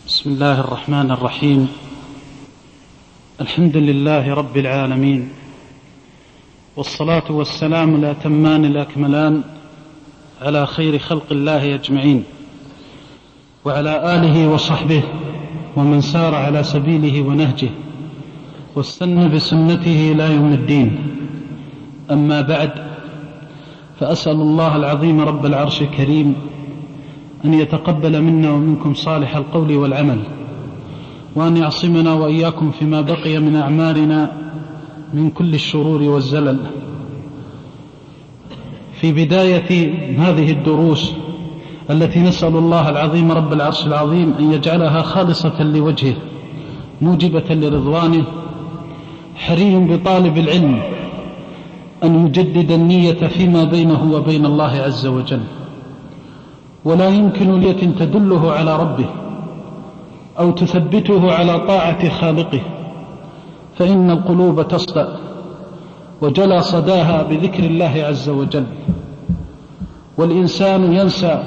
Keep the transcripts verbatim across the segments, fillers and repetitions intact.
بسم الله الرحمن الرحيم. الحمد لله رب العالمين، والصلاة والسلام الأتمان الأكملان على خير خلق الله أجمعين، وعلى آله وصحبه ومن سار على سبيله ونهجه واستنى بسنته إلى يوم الدين. أما بعد، فأسأل الله العظيم رب العرش الكريم أن يتقبل منا ومنكم صالح القول والعمل، وأن يعصمنا وإياكم فيما بقي من أعمالنا من كل الشرور والزلل. في بداية هذه الدروس التي نسأل الله العظيم رب العرش العظيم أن يجعلها خالصة لوجهه موجبة لرضوانه، حري بطالب العلم أن يجدد النية فيما بينه وبين الله عز وجل، ولا يمكن نية تدله على ربه أو تثبته على طاعة خالقه، فإن القلوب تصدأ وجلى صداها بذكر الله عز وجل، والإنسان ينسى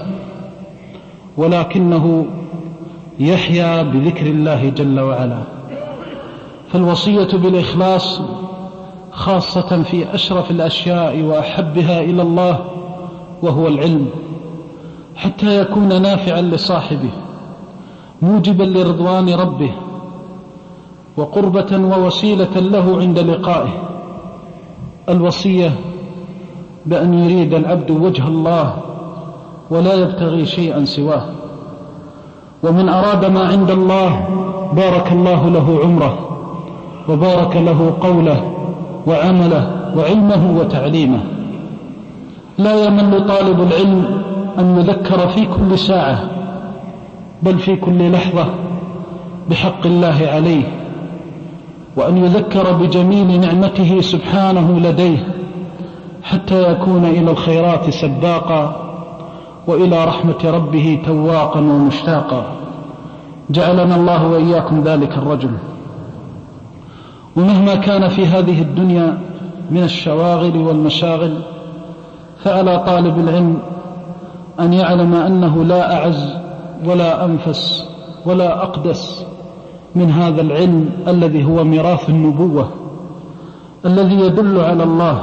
ولكنه يحيا بذكر الله جل وعلا. فالوصية بالإخلاص خاصة في أشرف الأشياء وأحبها إلى الله وهو العلم، حتى يكون نافعا لصاحبه موجبا لرضوان ربه وقربة ووسيلة له عند لقائه. الوصية بأن يريد العبد وجه الله ولا يبتغي شيئا سواه، ومن أراد ما عند الله بارك الله له عمره وبارك له قوله وعمله وعلمه وتعليمه. لا يمل طالب العلم أن يذكر في كل ساعة بل في كل لحظة بحق الله عليه، وأن يذكر بجميل نعمته سبحانه لديه حتى يكون إلى الخيرات سباقا وإلى رحمة ربه تواقا ومشتاقا. جعلنا الله وإياكم ذلك الرجل. ومهما كان في هذه الدنيا من الشواغل والمشاغل، فعلى طالب العلم أن يعلم أنه لا أعز ولا أنفس ولا أقدس من هذا العلم الذي هو ميراث النبوة، الذي يدل على الله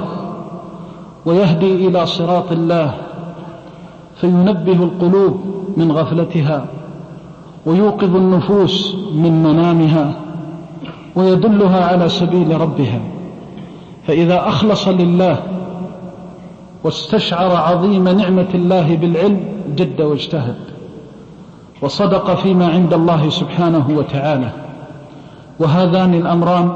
ويهدي إلى صراط الله، فينبه القلوب من غفلتها ويوقظ النفوس من منامها ويدلها على سبيل ربها. فإذا أخلص لله واستشعر عظيم نعمة الله بالعلم جد واجتهد وصدق فيما عند الله سبحانه وتعالى. وهذان الأمران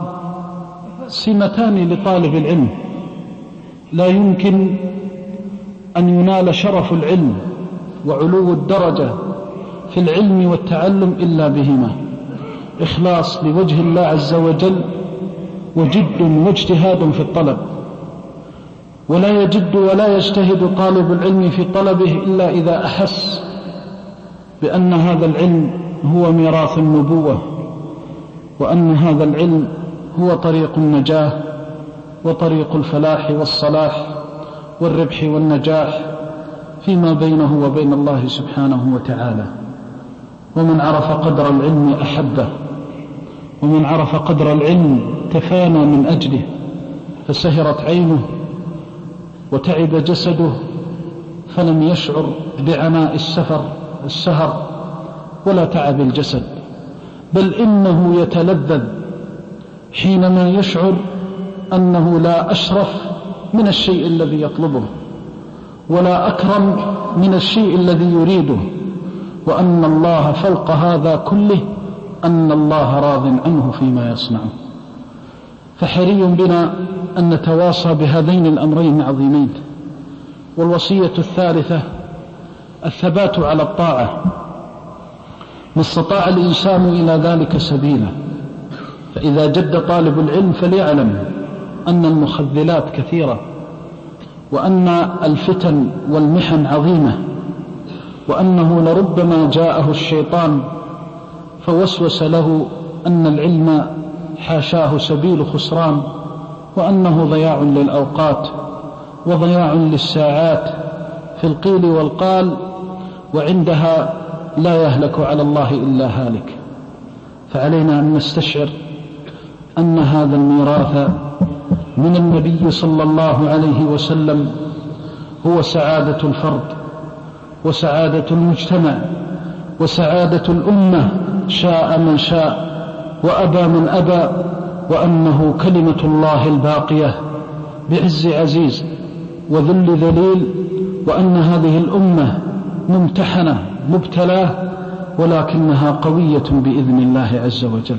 سمتان لطالب العلم، لا يمكن أن ينال شرف العلم وعلو الدرجة في العلم والتعلم إلا بهما: إخلاص لوجه الله عز وجل وجد واجتهاد في الطلب. ولا يجد ولا يجتهد طالب العلم في طلبه إلا إذا أحس بأن هذا العلم هو ميراث النبوة، وأن هذا العلم هو طريق النجاة وطريق الفلاح والصلاح والربح والنجاح فيما بينه وبين الله سبحانه وتعالى. ومن عرف قدر العلم أحبه، ومن عرف قدر العلم تفانى من أجله، فسهرت عينه وتعب جسده فلم يشعر بعناء السفر السهر ولا تعب الجسد، بل إنه يتلذذ حينما يشعر أنه لا أشرف من الشيء الذي يطلبه ولا أكرم من الشيء الذي يريده، وأن الله فوق هذا كله أن الله راض عنه فيما يصنعه. فحري بنا أن نتواصى بهذين الأمرين العظيمين. والوصية الثالثة الثبات على الطاعة، ما استطاع الإنسان إلى ذلك سبيلا. فإذا جد طالب العلم فليعلم أن المخذلات كثيرة، وأن الفتن والمحن عظيمة، وأنه لربما جاءه الشيطان فوسوس له أن العلم حاشاه سبيل خسران، وأنه ضياع للأوقات وضياع للساعات في القيل والقال، وعندها لا يهلك على الله إلا هالك. فعلينا أن نستشعر أن هذا الميراث من النبي صلى الله عليه وسلم هو سعادة الفرد وسعادة المجتمع وسعادة الأمة، شاء من شاء وأبى من أبى، وأنه كلمة الله الباقية بعز عزيز وذل ذليل، وأن هذه الأمة ممتحنة مبتلاه ولكنها قوية بإذن الله عز وجل،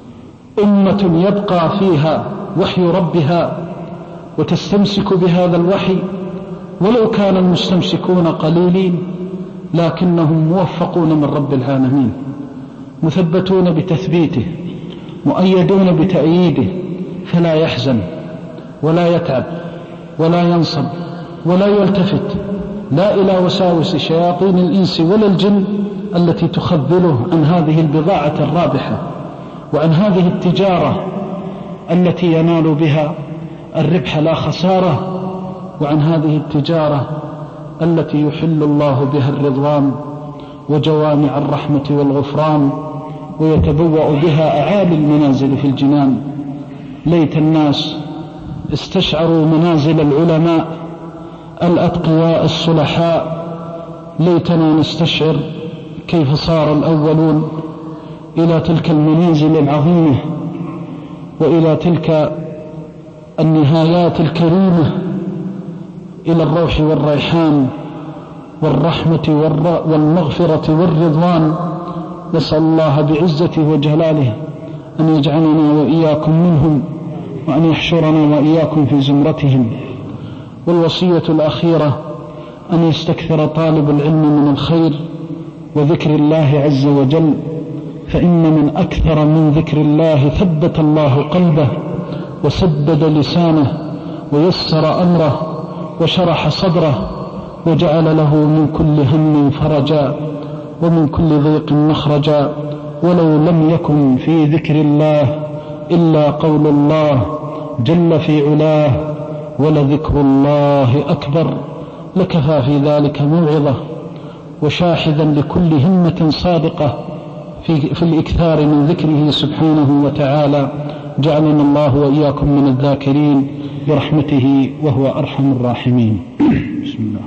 أمة يبقى فيها وحي ربها وتستمسك بهذا الوحي، ولو كان المستمسكون قليلين لكنهم موفقون من رب العالمين، مثبتون بتثبيته، مؤيدون بتأييده، فلا يحزن ولا يتعب ولا ينصب ولا يلتفت لا إلى وساوس شياطين الإنس ولا الجن التي تخذله عن هذه البضاعة الرابحة وعن هذه التجارة التي ينال بها الربح لا خسارة، وعن هذه التجارة التي يحل الله بها الرضوان وجوامع الرحمة والغفران ويتبوأ بها أعالي المنازل في الجنان. ليت الناس استشعروا منازل العلماء الأتقياء الصلحاء، ليتنا نستشعر كيف صار الأولون إلى تلك المنازل العظيمة وإلى تلك النهايات الكريمة، إلى الروح والريحان والرحمة والمغفرة والرضوان. نسأل الله بعزته وجلاله أن يجعلنا وإياكم منهم وأن يحشرنا وإياكم في زمرتهم. والوصية الأخيرة أن يستكثر طالب العلم من الخير وذكر الله عز وجل، فإن من أكثر من ذكر الله ثبت الله قلبه وسدد لسانه ويسر أمره وشرح صدره وجعل له من كل هم فرجا ومن كل ضيق مخرجا. ولو لم يكن في ذكر الله إلا قول الله جل في علاه ولذكر الله أكبر، لكفى في ذلك موعظة وشاحذا لكل همة صادقة في, في الإكثار من ذكره سبحانه وتعالى. جعلنا الله وإياكم من الذاكرين برحمته وهو أرحم الراحمين. بسم الله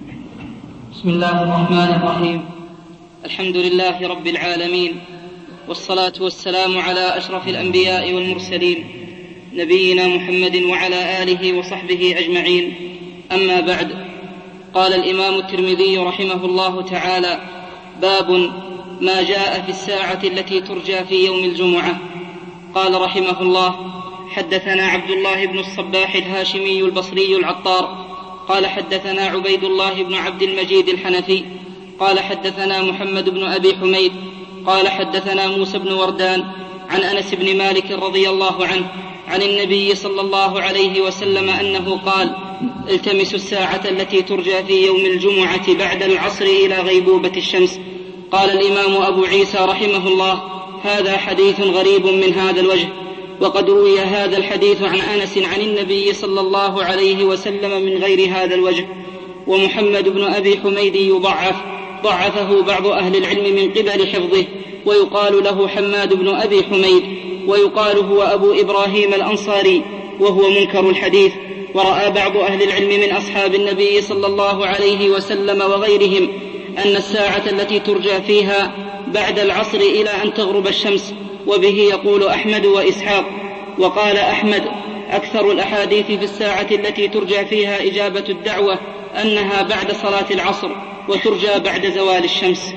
بسم الله الرحمن الرحيم. الحمد لله رب العالمين، والصلاة والسلام على أشرف الأنبياء والمرسلين نبينا محمد وعلى آله وصحبه أجمعين. أما بعد، قال الإمام الترمذي رحمه الله تعالى: باب ما جاء في الساعة التي ترجى في يوم الجمعة. قال رحمه الله: حدثنا عبد الله بن الصباح الهاشمي البصري العطار قال حدثنا عبيد الله بن عبد المجيد الحنفي قال حدثنا محمد بن أبي حميد قال حدثنا موسى بن وردان عن أنس بن مالك رضي الله عنه عن النبي صلى الله عليه وسلم أنه قال: التمسوا الساعة التي ترجى في يوم الجمعة بعد العصر إلى غيبوبة الشمس. قال الإمام أبو عيسى رحمه الله: هذا حديث غريب من هذا الوجه، وقد روي هذا الحديث عن أنس عن النبي صلى الله عليه وسلم من غير هذا الوجه. ومحمد بن أبي حميد يضعف ضعفه بعض أهل العلم من قبل حفظه، ويقال له حماد بن أبي حميد، ويقال هو أبو إبراهيم الأنصاري، وهو منكر الحديث. ورأى بعض أهل العلم من أصحاب النبي صلى الله عليه وسلم وغيرهم أن الساعة التي ترجى فيها بعد العصر إلى أن تغرب الشمس، وبه يقول أحمد وإسحاق. وقال أحمد: أكثر الأحاديث في الساعة التي ترجى فيها إجابة الدعوة أنها بعد صلاة العصر، وترجى بعد زوال الشمس.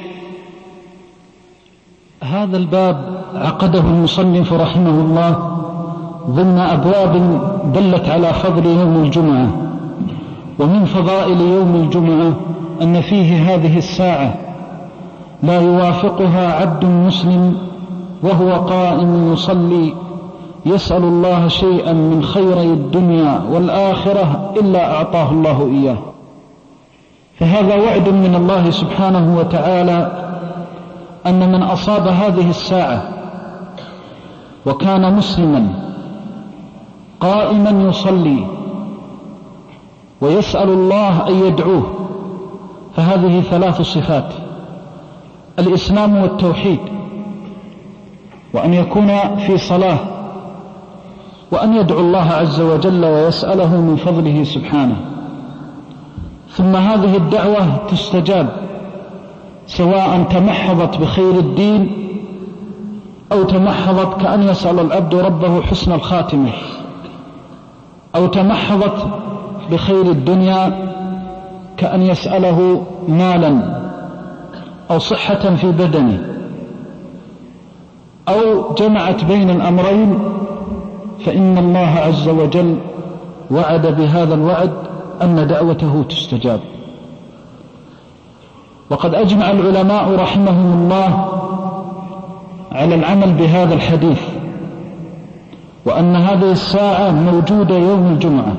هذا الباب عقده المصنف رحمه الله ضمن أبواب دلت على فضل يوم الجمعة. ومن فضائل يوم الجمعة أن فيه هذه الساعة لا يوافقها عبد مسلم وهو قائم يصلي يسأل الله شيئا من خيري الدنيا والآخرة إلا أعطاه الله إياه. فهذا وعد من الله سبحانه وتعالى أن من أصاب هذه الساعة وكان مسلما قائما يصلي ويسأل الله أن يدعوه، فهذه ثلاث صفات: الإسلام والتوحيد، وأن يكون في صلاة، وأن يدعو الله عز وجل ويسأله من فضله سبحانه. ثم هذه الدعوة تستجاب سواء تمحضت بخير الدين أو تمحضت كأن يسأل العبد ربه حسن الخاتمة، أو تمحضت بخير الدنيا كأن يسأله مالا أو صحة في بدنه، أو جمعت بين الأمرين، فإن الله عز وجل وعد بهذا الوعد أن دعوته تستجاب. وقد أجمع العلماء رحمهم الله على العمل بهذا الحديث، وأن هذه الساعة موجودة يوم الجمعة،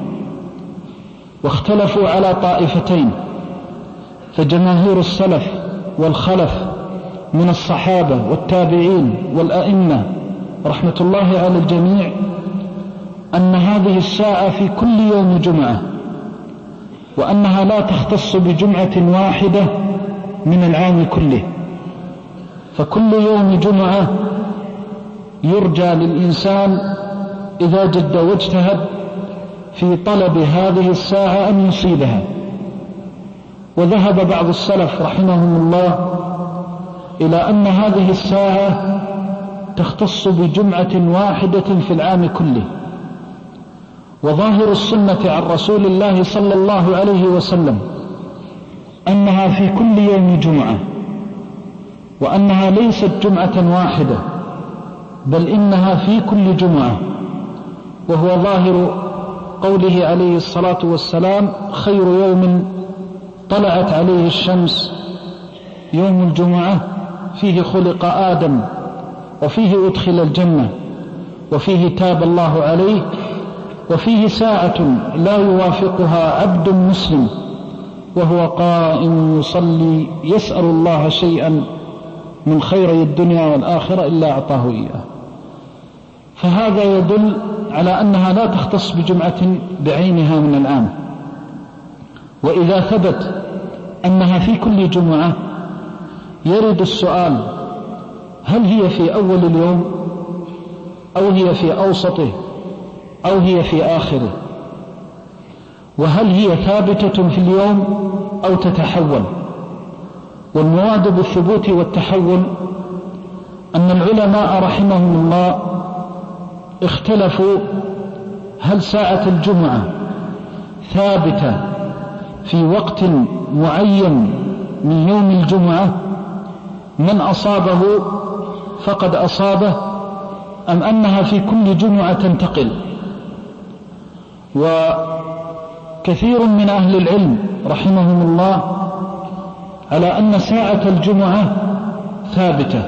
واختلفوا على طائفتين، فجماهير السلف والخلف من الصحابة والتابعين والأئمة رحمة الله على الجميع أن هذه الساعة في كل يوم جمعة، وأنها لا تختص بجمعة واحدة من العام كله، فكل يوم جمعة يرجى للإنسان إذا جد واجتهد في طلب هذه الساعة أن يصيبها. وذهب بعض السلف رحمهم الله إلى أن هذه الساعة تختص بجمعة واحدة في العام كله، وظاهر السنة عن رسول الله صلى الله عليه وسلم أنها في كل يوم جمعة، وأنها ليست جمعة واحدة، بل إنها في كل جمعة، وهو ظاهر قوله عليه الصلاة والسلام: خير يوم طلعت عليه الشمس يوم الجمعة، فيه خلق آدم، وفيه أدخل الجنة، وفيه تاب الله عليه، وفيه ساعة لا يوافقها عبد مسلم وهو قائم يصلي يسأل الله شيئا من خيري الدنيا والآخرة إلا أعطاه إياه. فهذا يدل على أنها لا تختص بجمعة بعينها من العام. وإذا ثبت أنها في كل جمعة يرد السؤال: هل هي في أول اليوم، أو هي في أوسطه، أو هي في آخره؟ وهل هي ثابتة في اليوم أو تتحول؟ والمراد بالثبوت والتحول أن العلماء رحمهم الله اختلفوا هل ساعة الجمعة ثابتة في وقت معين من يوم الجمعة من أصابه فقد أصابه، أم أنها في كل جمعة تنتقل. وكثير من أهل العلم رحمهم الله على أن ساعة الجمعة ثابتة،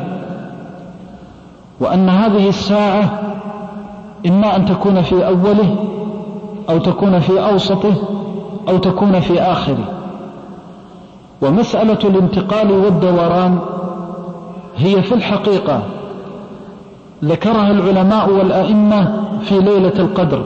وأن هذه الساعة إما أن تكون في أوله أو تكون في أوسطه أو تكون في آخره. ومسألة الانتقال والدوران هي في الحقيقة ذكرها العلماء والأئمة في ليلة القدر،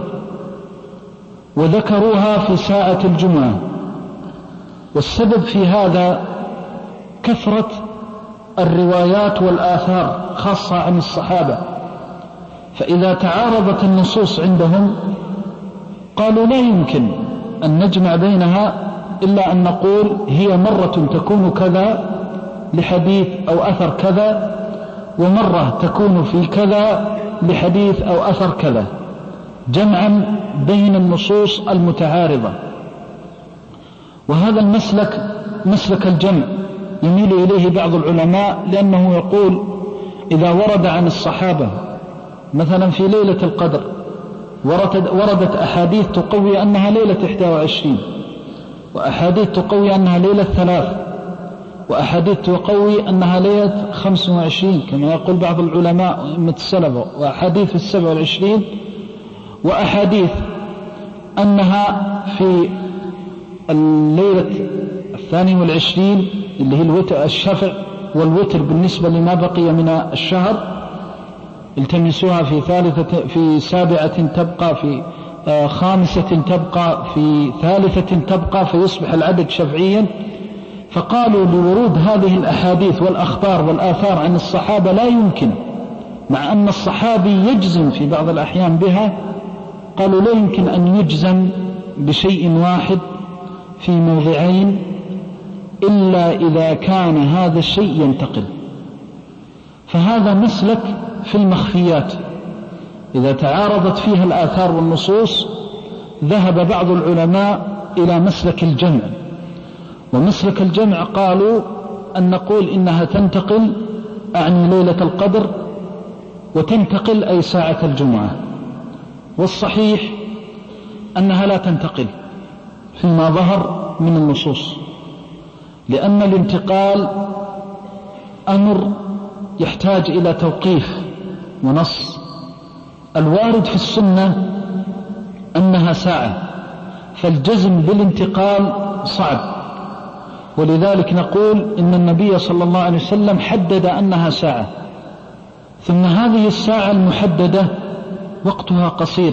وذكروها في ساعة الجمعة. والسبب في هذا كثرة الروايات والآثار خاصة عن الصحابة، فإذا تعارضت النصوص عندهم قالوا لا يمكن أن نجمع بينها إلا أن نقول هي مرة تكون كذا لحديث أو أثر كذا، ومرة تكون في كذا لحديث أو أثر كذا، جمعا بين النصوص المتعارضة. وهذا المسلك مسلك الجمع يميل إليه بعض العلماء، لأنه يقول إذا ورد عن الصحابة مثلا في ليلة القدر وردت أحاديث تقوي أنها ليلة إحدى وعشرين، وأحاديث تقوي أنها ليلة ثلاث، وأحاديث تقوي أنها ليلة خمس وعشرين كما يقول بعض العلماء أئمة السلف، وأحاديث في السبع والعشرين، وأحاديث أنها في الليلة الثاني والعشرين اللي هي الوتر الشفع والوتر بالنسبة لما بقي من الشهر، التمسوها في ثالثة في سابعة تبقى، في خامسة تبقى، في ثالثة تبقى، فيصبح العدد شفعيا. فقالوا لورود هذه الأحاديث والأخبار والآثار عن الصحابة لا يمكن، مع أن الصحابي يجزم في بعض الأحيان بها، قالوا لا يمكن أن يجزم بشيء واحد في موضعين إلا إذا كان هذا الشيء ينتقل. فهذا مسلك في المخفيات إذا تعارضت فيها الآثار والنصوص ذهب بعض العلماء إلى مسلك الجمع، ومسلك الجمع قالوا أن نقول إنها تنتقل أعني ليلة القدر وتنتقل أي ساعة الجمعة، والصحيح أنها لا تنتقل فيما ظهر من النصوص، لأن الانتقال أمر يحتاج إلى توقيف ونص. الوارد في السنة أنها ساعة، فالجزم بالانتقال صعب، ولذلك نقول إن النبي صلى الله عليه وسلم حدد أنها ساعة، ثم هذه الساعة المحددة وقتها قصير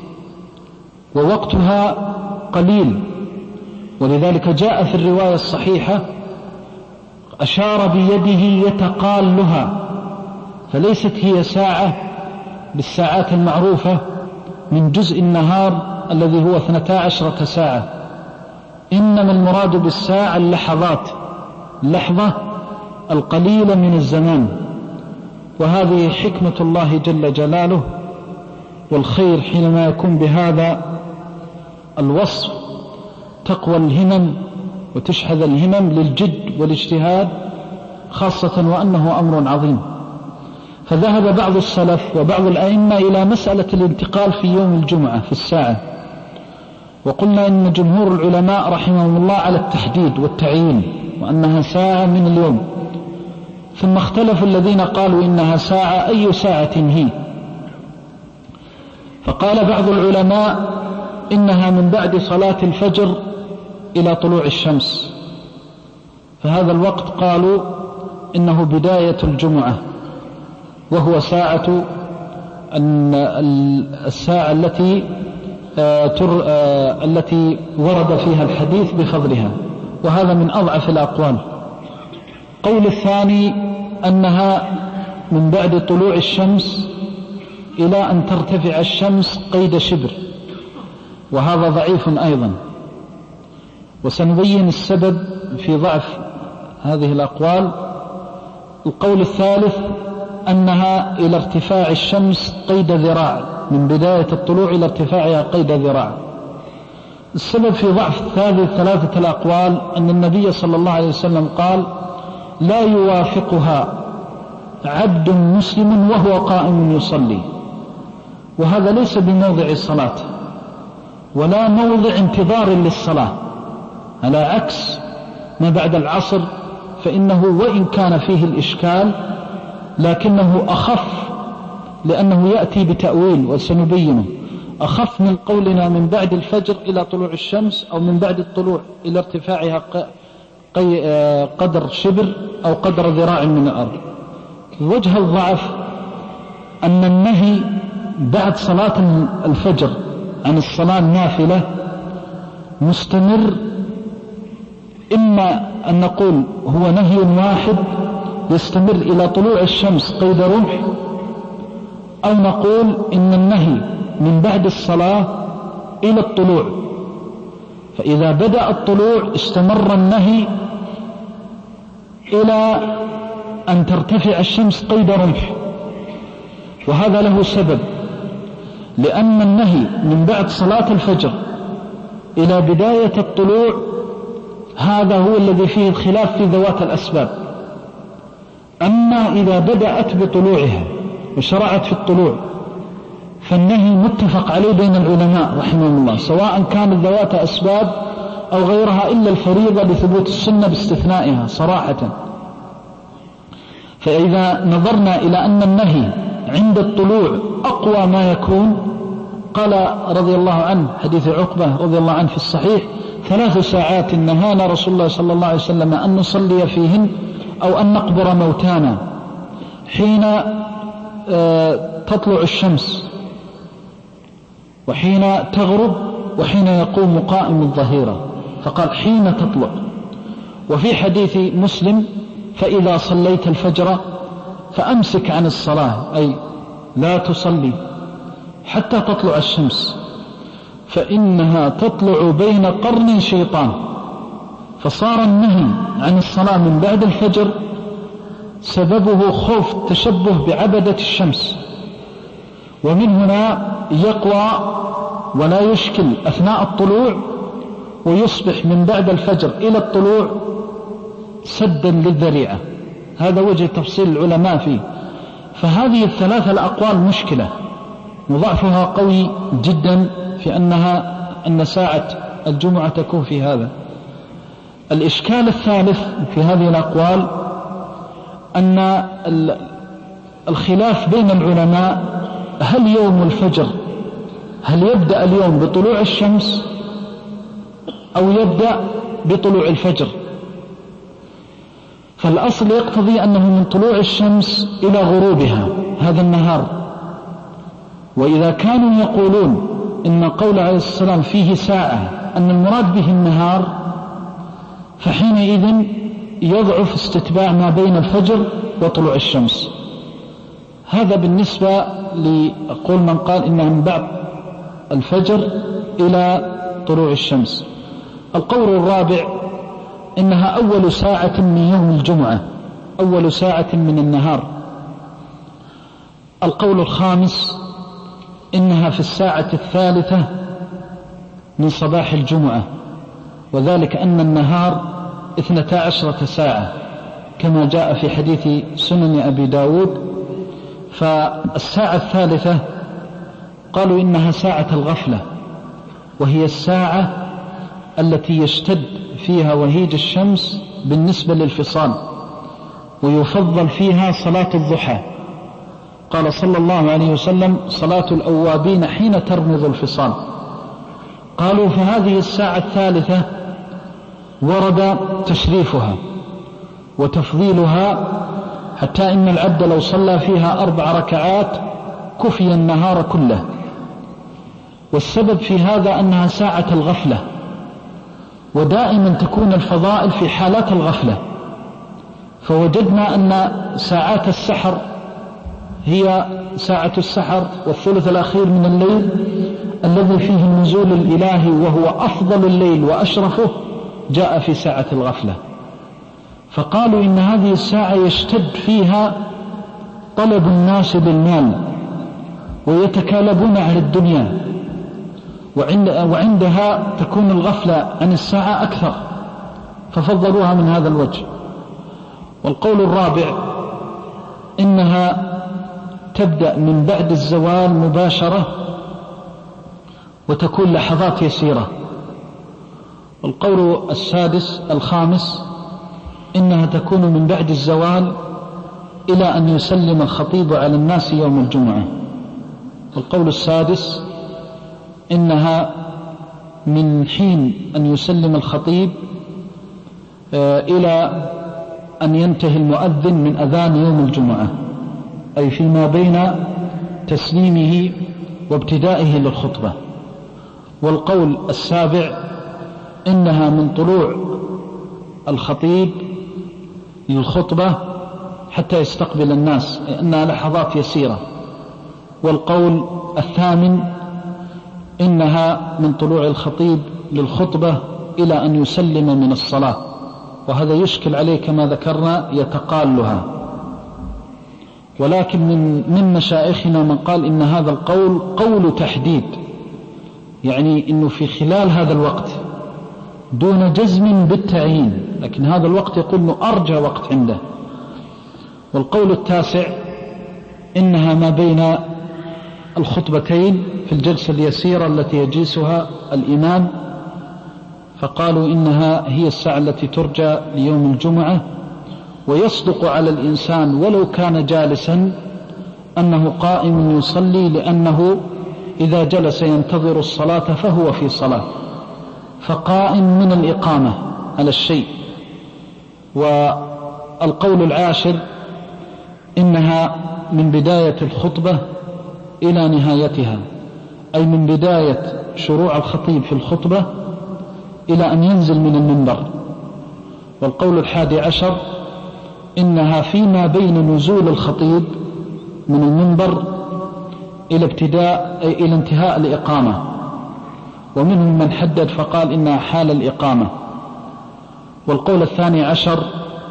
ووقتها قليل، ولذلك جاء في الرواية الصحيحة أشار بيده يتقالها، فليست هي ساعة بالساعات المعروفة من جزء النهار الذي هو اثنتا عشرة ساعة، إنما المراد بالساعة اللحظات، اللحظة القليلة من الزمان. وهذه حكمة الله جل جلاله والخير حينما يكون بهذا الوصف، تقوى الهمم وتشحذ الهمم للجد والاجتهاد خاصة وأنه أمر عظيم. فذهب بعض السلف وبعض الأئمة إلى مسألة الانتقال في يوم الجمعة في الساعة، وقلنا إن جمهور العلماء رحمهم الله على التحديد والتعيين وأنها ساعة من اليوم، ثم اختلفوا الذين قالوا إنها ساعة أي ساعة هي، فقال بعض العلماء إنها من بعد صلاة الفجر إلى طلوع الشمس، فهذا الوقت قالوا إنه بداية الجمعة، وهو ساعة الساعة التي التي ورد فيها الحديث بفضلها، وهذا من أضعف الأقوال. قول الثاني أنها من بعد طلوع الشمس إلى أن ترتفع الشمس قيد شبر، وهذا ضعيف أيضا، وسنبين السبب في ضعف هذه الأقوال. القول الثالث أنها إلى ارتفاع الشمس قيد ذراع، من بداية الطلوع إلى ارتفاعها قيد ذراع. السبب في ضعف هذه ثلاثة الأقوال أن النبي صلى الله عليه وسلم قال لا يوافقها عبد مسلم وهو قائم يصلي، وهذا ليس بموضع الصلاة ولا موضع انتظار للصلاة، على عكس ما بعد العصر فإنه وإن كان فيه الإشكال لكنه أخف، لأنه يأتي بتأويل وسنبينه، أخف من قولنا من بعد الفجر إلى طلوع الشمس، أو من بعد الطلوع إلى ارتفاعها قدر شبر أو قدر ذراع من الأرض. وجه الضعف أن النهي بعد صلاة الفجر عن الصلاة النافلة مستمر، إما أن نقول هو نهي واحد يستمر إلى طلوع الشمس قيد رمح، أو نقول إن النهي من بعد الصلاة إلى الطلوع، فإذا بدأ الطلوع استمر النهي إلى أن ترتفع الشمس قيد رمح، وهذا له سبب، لأن النهي من بعد صلاة الفجر إلى بداية الطلوع هذا هو الذي فيه الخلاف في ذوات الأسباب. أما إذا بدأت بطلوعها وشرعت في الطلوع فالنهي متفق عليه بين العلماء رحمهم الله، سواء كانت ذوات أسباب أو غيرها، إلا الفريضة لثبوت السنة باستثنائها صراحة. فإذا نظرنا إلى أن النهي عند الطلوع أقوى ما يكون، قال رضي الله عنه حديث عقبة رضي الله عنه في الصحيح ثلاث ساعات نهانا رسول الله صلى الله عليه وسلم أن نصلي فيهن أو أن نقبر موتانا، حين تطلع الشمس وحين تغرب وحين يقوم قائم الظهيرة، فقال حين تطلع. وفي حديث مسلم فإذا صليت الفجر فأمسك عن الصلاة، أي لا تصلي حتى تطلع الشمس فإنها تطلع بين قرن شيطان. فصار النهي عن الصلاة من بعد الفجر سببه خوف التشبه بعبدة الشمس، ومن هنا يقوى ولا يشكل أثناء الطلوع، ويصبح من بعد الفجر إلى الطلوع سدا للذريعة. هذا وجه تفصيل العلماء فيه. فهذه الثلاثة الأقوال مشكلة، وضعفها قوي جدا في أنها أن ساعة الجمعة تكون في هذا. الإشكال الثالث في هذه الأقوال أن الخلاف بين العلماء هل يوم الفجر هل يبدأ اليوم بطلوع الشمس أو يبدأ بطلوع الفجر. فالأصل يقتضي أنه من طلوع الشمس إلى غروبها هذا النهار. وإذا كانوا يقولون إن قول عليه السلام فيه ساعة أن المراد به النهار، فحينئذ يضعف استتباع ما بين الفجر وطلوع الشمس. هذا بالنسبة لقول من قال إنها من بعد الفجر إلى طلوع الشمس. القول الرابع إنها أول ساعة من يوم الجمعة، أول ساعة من النهار. القول الخامس إنها في الساعة الثالثة من صباح الجمعة، وذلك أن النهار اثنتا عشرة ساعة كما جاء في حديث سنن أبي داود. فالساعة الثالثة قالوا إنها ساعة الغفلة، وهي الساعة التي يشتد فيها وهيج الشمس بالنسبة للفصال، ويفضل فيها صلاة الضحى. قال صلى الله عليه وسلم صلاة الأوابين حين ترمض الفصال. قالوا فهذه الساعة الثالثة ورد تشريفها وتفضيلها، حتى إن العبد لو صلى فيها أربع ركعات كفي النهار كله. والسبب في هذا أنها ساعة الغفلة، ودائما تكون الفضائل في حالات الغفلة. فوجدنا أن ساعات السحر هي ساعة السحر والثلث الأخير من الليل الذي فيه النزول الإلهي وهو أفضل الليل وأشرفه، جاء في ساعة الغفلة. فقالوا إن هذه الساعة يشتد فيها طلب الناس للمال ويتكالبون على الدنيا، وعندها تكون الغفلة عن الساعة أكثر، ففضلوها من هذا الوجه. والقول الرابع إنها تبدأ من بعد الزوال مباشرة وتكون لحظات يسيرة. والقول السادس الخامس إنها تكون من بعد الزوال إلى أن يسلم الخطيب على الناس يوم الجمعة. والقول السادس إنها من حين أن يسلم الخطيب إلى أن ينتهي المؤذن من أذان يوم الجمعة، أي فيما بين تسليمه وابتدائه للخطبة. والقول السابع إنها من طلوع الخطيب للخطبة حتى يستقبل الناس، لأنها لحظات يسيرة. والقول الثامن إنها من طلوع الخطيب للخطبة إلى أن يسلم من الصلاة، وهذا يشكل عليه كما ذكرنا يتقالها. ولكن من, من مشايخنا من قال إن هذا القول قول تحديد، يعني إنه في خلال هذا الوقت دون جزم بالتعيين، لكن هذا الوقت يقول إنه أرجى وقت عنده. والقول التاسع إنها ما بين الخطبتين في الجلسة اليسيرة التي يجلسها الإمام، فقالوا إنها هي الساعة التي ترجى ليوم الجمعة. ويصدق على الإنسان ولو كان جالسا أنه قائم يصلي، لأنه إذا جلس ينتظر الصلاة فهو في صلاة، فقائم من الإقامة على الشيء. والقول العاشر إنها من بداية الخطبة إلى نهايتها، أي من بداية شروع الخطيب في الخطبة إلى أن ينزل من المنبر. والقول الحادي عشر إنها فيما بين نزول الخطيب من المنبر إلى ابتداء إلى انتهاء الإقامة، ومنهم من حدد فقال إنها حال الإقامة. والقول الثاني عشر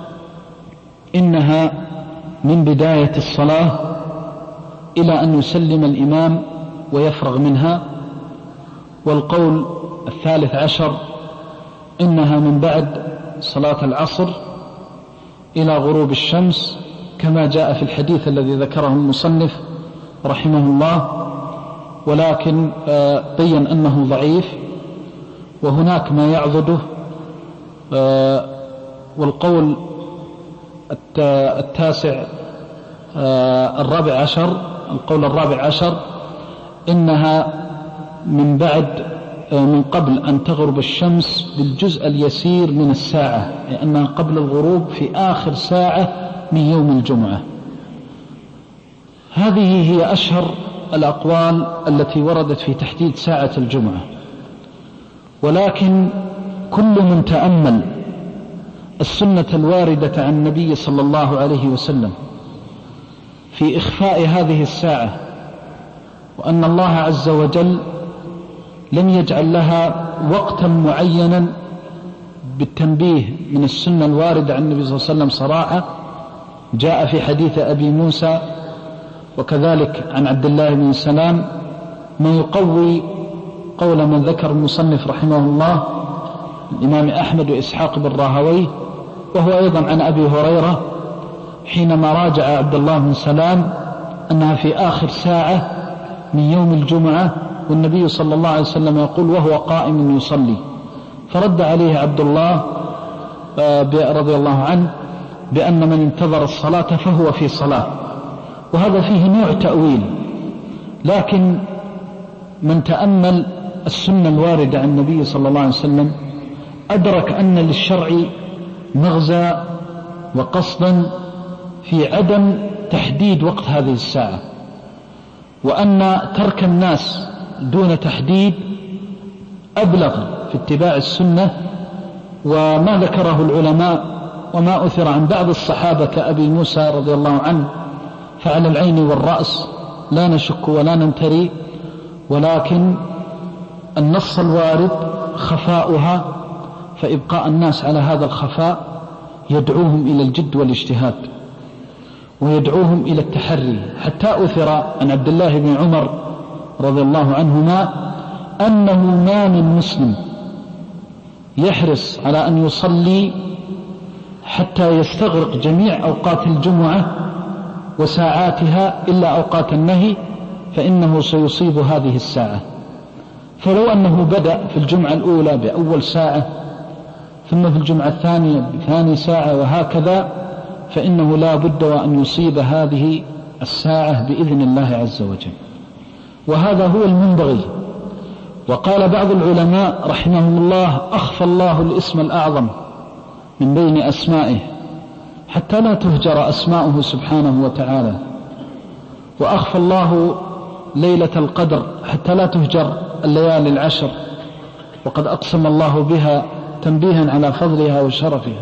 إنها من بداية الصلاة إلى أن يسلم الإمام ويفرغ منها. والقول الثالث عشر إنها من بعد صلاة العصر إلى غروب الشمس، كما جاء في الحديث الذي ذكره المصنف رحمه الله، ولكن بين أنه ضعيف وهناك ما يعضده. والقول التاسع الرابع عشر القول الرابع عشر إنها من بعد من قبل أن تغرب الشمس بالجزء اليسير من الساعة، لأنها قبل الغروب في آخر ساعة من يوم الجمعة. هذه هي أشهر الأقوال التي وردت في تحديد ساعة الجمعة. ولكن كل من تأمل السنة الواردة عن النبي صلى الله عليه وسلم في إخفاء هذه الساعة، وأن الله عز وجل لم يجعل لها وقتا معينا بالتنبيه من السنة الواردة عن النبي صلى الله عليه وسلم صراحة، جاء في حديث أبي موسى وكذلك عن عبد الله بن سلام ما يقوي قول من ذكر المصنف رحمه الله الإمام أحمد وإسحاق بن راهويه، وهو أيضا عن أبي هريرة حينما راجع عبد الله بن سلام أنها في آخر ساعة من يوم الجمعة، والنبي صلى الله عليه وسلم يقول وهو قائم يصلي، فرد عليه عبد الله رضي الله عنه بأن من انتظر الصلاة فهو في صلاة، وهذا فيه نوع تأويل. لكن من تأمل السنة الواردة عن النبي صلى الله عليه وسلم أدرك أن للشرع مغزى وقصدا في عدم تحديد وقت هذه الساعة، وأن ترك الناس دون تحديد أبلغ في اتباع السنة. وما ذكره العلماء وما أثر عن بعض الصحابة كأبي موسى رضي الله عنه فعلى العين والرأس لا نشك ولا نمتري، ولكن النص الوارد خفاؤها، فإبقاء الناس على هذا الخفاء يدعوهم إلى الجد والاجتهاد ويدعوهم إلى التحري. حتى أثر عن عبد الله بن عمر رضي الله عنهما أنه ما من مسلم يحرص على أن يصلي حتى يستغرق جميع أوقات الجمعة وساعاتها إلا أوقات النهي، فإنه سيصيب هذه الساعة. فلو أنه بدأ في الجمعة الأولى بأول ساعة، ثم في الجمعة الثانية بثاني ساعة، وهكذا، فإنه لا بد وأن يصيب هذه الساعة بإذن الله عز وجل، وهذا هو المنبغي. وقال بعض العلماء رحمهم الله أخفى الله الاسم الأعظم من بين أسمائه حتى لا تهجر أسماؤه سبحانه وتعالى، وأخفى الله ليلة القدر حتى لا تهجر الليالي العشر، وقد أقسم الله بها تنبيها على فضلها وشرفها.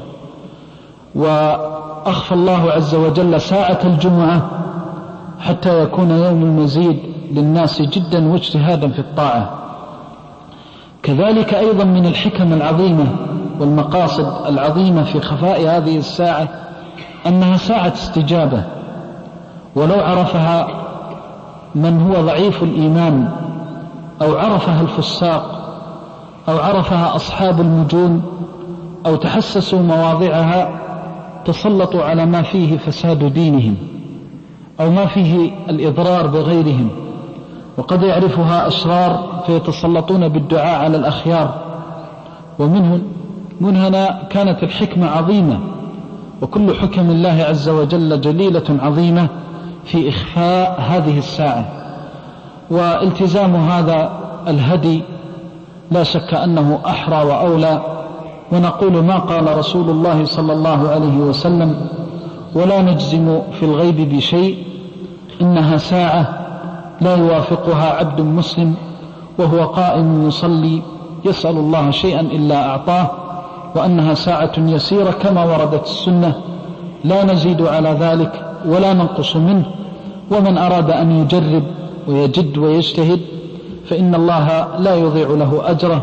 وأخفى الله عز وجل ساعة الجمعة حتى يكون يوم المزيد للناس جدا واجتهادا في الطاعة. كذلك أيضا من الحكم العظيمة والمقاصد العظيمة في خفاء هذه الساعة أنها ساعة استجابة، ولو عرفها من هو ضعيف الإيمان أو عرفها الفساق أو عرفها أصحاب المجون أو تحسسوا مواضعها تسلطوا على ما فيه فساد دينهم أو ما فيه الإضرار بغيرهم، وقد يعرفها أشرار فيتسلطون بالدعاء على الأخيار. ومن من هنا كانت الحكمة عظيمة، وكل حكم الله عز وجل جليلة عظيمة في إخفاء هذه الساعة. والتزام هذا الهدي لا شك أنه أحرى وأولى، ونقول ما قال رسول الله صلى الله عليه وسلم ولا نجزم في الغيب بشيء، إنها ساعة لا يوافقها عبد مسلم وهو قائم يصلي يسأل الله شيئا إلا أعطاه، وأنها ساعة يسيرة كما وردت السنة، لا نزيد على ذلك ولا ننقص منه. ومن أراد أن يجرب ويجد ويجتهد فإن الله لا يضيع له أجره.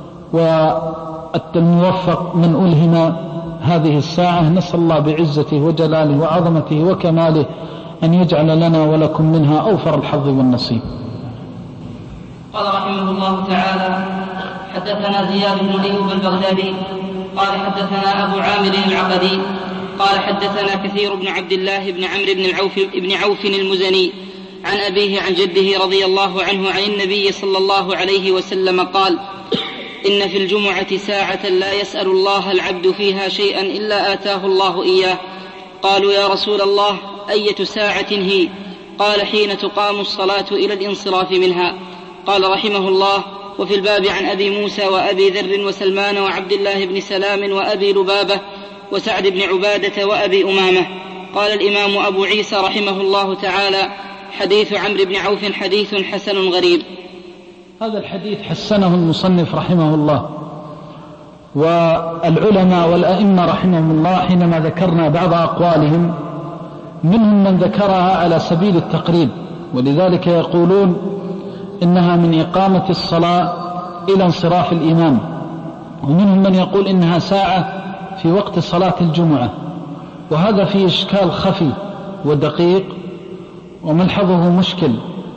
والموفق من ألهم هذه الساعة نسأل الله بعزته وجلاله وعظمته وكماله أن يجعل لنا ولكم منها أوفر الحظ والنصيب. قال رحمه الله تعالى: حدثنا زياد بن أيوب البغدادي قال حدثنا أبو عامر العقدي قال حدثنا كثير بن عبد الله بن عمرو بن العوف بن عوف المزني عن أبيه عن جده رضي الله عنه عن النبي صلى الله عليه وسلم قال: إن في الجمعة ساعة لا يسأل الله العبد فيها شيئا إلا آتاه الله إياه. قالوا: يا رسول الله أية ساعة هي؟ قال: حين تقام الصلاة إلى الانصراف منها. قال رحمه الله: وفي الباب عن أبي موسى وأبي ذر وسلمان وعبد الله بن سلام وأبي لبابة وسعد بن عبادة وأبي أمامة. قال الإمام أبو عيسى رحمه الله تعالى: حديث عمرو بن عوف حديث حسن غريب. هذا الحديث حسنه المصنف رحمه الله، والعلماء والأئمة رحمهم الله حينما ذكرنا بعض أقوالهم منهم من ذكرها على سبيل التقريب، ولذلك يقولون إنها من إقامة الصلاة إلى انصراف الإمام، ومنهم من يقول إنها ساعة في وقت صلاة الجمعة، وهذا فيه إشكال خفي ودقيق وملحظه مشكل.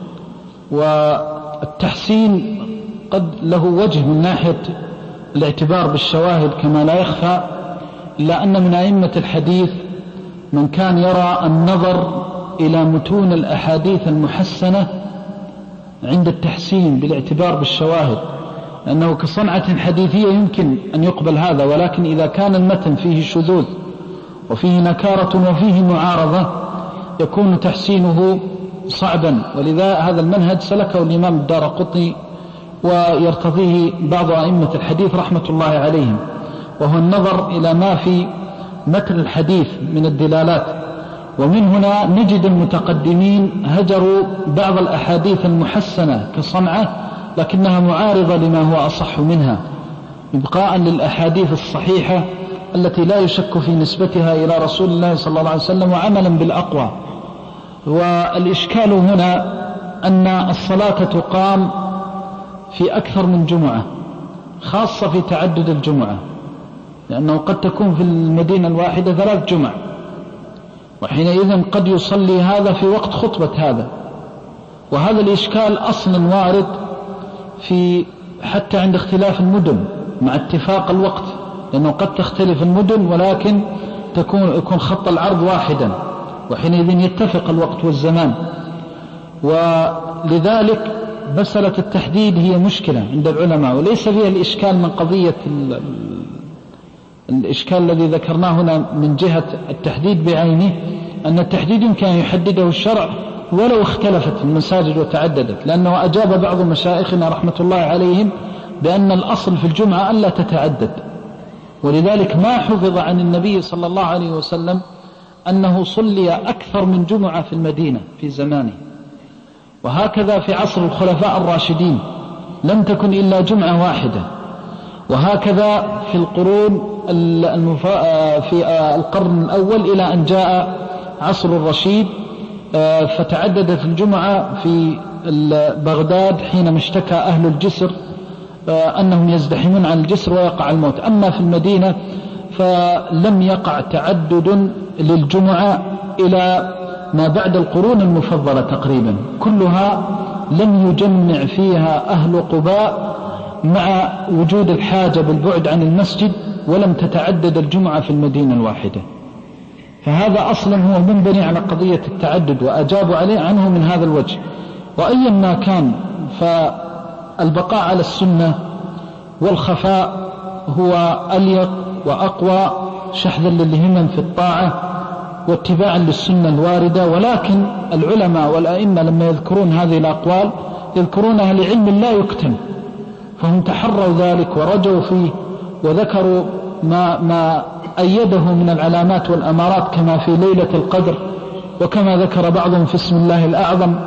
والتحسين قد له وجه من ناحية الاعتبار بالشواهد كما لا يخفى، إلا أن من أئمة الحديث من كان يرى النظر إلى متون الأحاديث المحسنة عند التحسين بالاعتبار بالشواهد، لأنه كصنعة حديثية يمكن أن يقبل هذا، ولكن إذا كان المتن فيه شذوذ وفيه نكارة وفيه معارضة يكون تحسينه صعبا. ولذا هذا المنهج سلكه الإمام الدارقطني ويرتضيه بعض أئمة الحديث رحمة الله عليهم، وهو النظر إلى ما في متن الحديث من الدلالات. ومن هنا نجد المتقدمين هجروا بعض الأحاديث المحسنة كصنعة لكنها معارضة لما هو أصح منها، إبقاء للأحاديث الصحيحة التي لا يشك في نسبتها إلى رسول الله صلى الله عليه وسلم وعملا بالأقوى. والإشكال هنا أن الصلاة تقام في أكثر من جمعة، خاصة في تعدد الجمعة، لأنه قد تكون في المدينة الواحدة ثلاث جمع، وحينئذ قد يصلي هذا في وقت خطبة هذا. وهذا الإشكال أصلا وارد في حتى عند اختلاف المدن مع اتفاق الوقت، لأنه قد تختلف المدن ولكن تكون يكون خط العرض واحدا، وحينئذ يتفق الوقت والزمان. ولذلك مسألة التحديد هي مشكلة عند العلماء، وليس فيها الإشكال من قضية الإشكال الذي ذكرناه هنا من جهة التحديد بعينه، أن التحديد يمكن أن يحدده الشرع ولو اختلفت المساجد وتعددت، لأنه أجاب بعض مشايخنا رحمة الله عليهم بأن الأصل في الجمعة ألا تتعدد. ولذلك ما حفظ عن النبي صلى الله عليه وسلم أنه صلي أكثر من جمعة في المدينة في زمانه، وهكذا في عصر الخلفاء الراشدين لم تكن إلا جمعة واحدة، وهكذا في القرون في القرن الأول إلى أن جاء عصر الرشيد فتعددت الجمعة. في بغداد حينما اشتكى أهل الجسر أنهم يزدحمون عن الجسر ويقع الموت. أما في المدينة فلم يقع تعدد للجمعة إلى ما بعد القرون المفضلة تقريبا، كلها لم يجمع فيها أهل قباء مع وجود الحاجة بالبعد عن المسجد، ولم تتعدد الجمعة في المدينة الواحدة. فهذا أصلا هو منبني على قضية التعدد، وأجابوا عليه عنه من هذا الوجه. وأيا ما كان فالبقاء على السنة والخفاء هو أليق وأقوى شحذا للهمم في الطاعة واتباعا للسنة الواردة. ولكن العلماء والأئمة لما يذكرون هذه الأقوال يذكرونها لعلم لا يكتم، فهم تحروا ذلك ورجوا فيه وذكروا ما, ما أيده من العلامات والأمارات كما في ليلة القدر، وكما ذكر بعضهم في اسم الله الأعظم،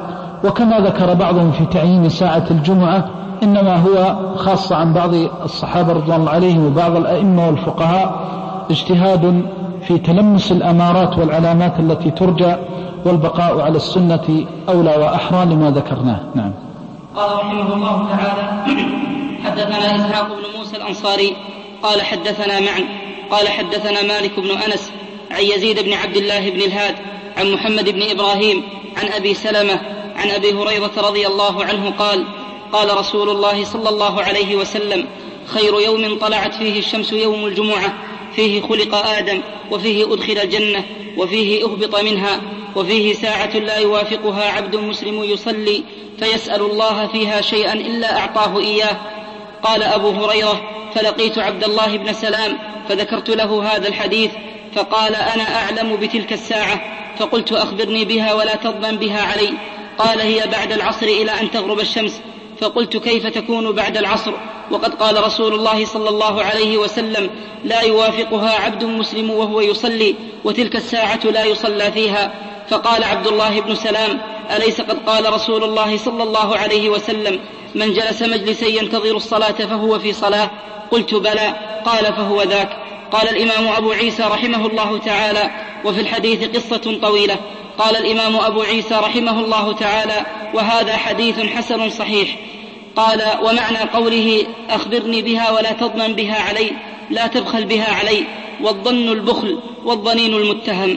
وكما ذكر بعضهم في تعيين ساعة الجمعة إنما هو خاصة عن بعض الصحابة رضوان الله عليهم وبعض الأئمة والفقهاء اجتهاد في تلمس الأمارات والعلامات التي ترجى، والبقاء على السنة أولى وأحرى لما ذكرناه. نعم. قال رحمه الله تعالى: حدثنا إسحاق بن موسى الأنصاري قال حدثنا معا قال حدثنا مالك بن أنس عن يزيد بن عبد الله بن الهاد عن محمد بن إبراهيم عن أبي سلمة عن أبي هريرة رضي الله عنه قال: قال رسول الله صلى الله عليه وسلم: خير يوم طلعت فيه الشمس يوم الجمعة، فيه خلق آدم، وفيه أدخل الجنة، وفيه أهبط منها، وفيه ساعة لا يوافقها عبد مسلم يصلي فيسأل الله فيها شيئا إلا أعطاه إياه. قال أبو هريرة: فلقيت عبد الله بن سلام فذكرت له هذا الحديث، فقال: أنا أعلم بتلك الساعة. فقلت: أخبرني بها ولا تضمن بها علي. قال: هي بعد العصر إلى أن تغرب الشمس. فقلت: كيف تكون بعد العصر وقد قال رسول الله صلى الله عليه وسلم: لا يوافقها عبد مسلم وهو يصلي، وتلك الساعة لا يصلى فيها. فقال عبد الله بن سلام: أليس قد قال رسول الله صلى الله عليه وسلم: من جلس مجلسا ينتظر الصلاة فهو في صلاة؟ قلت: بلى. قال: فهو ذاك. قال الإمام أبو عيسى رحمه الله تعالى: وفي الحديث قصة طويلة. قال الإمام أبو عيسى رحمه الله تعالى: وهذا حديث حسن صحيح. قال: ومعنى قوله: أخبرني بها ولا تضمن بها علي، لا تبخل بها علي، والظن البخل، والظنين المتهم.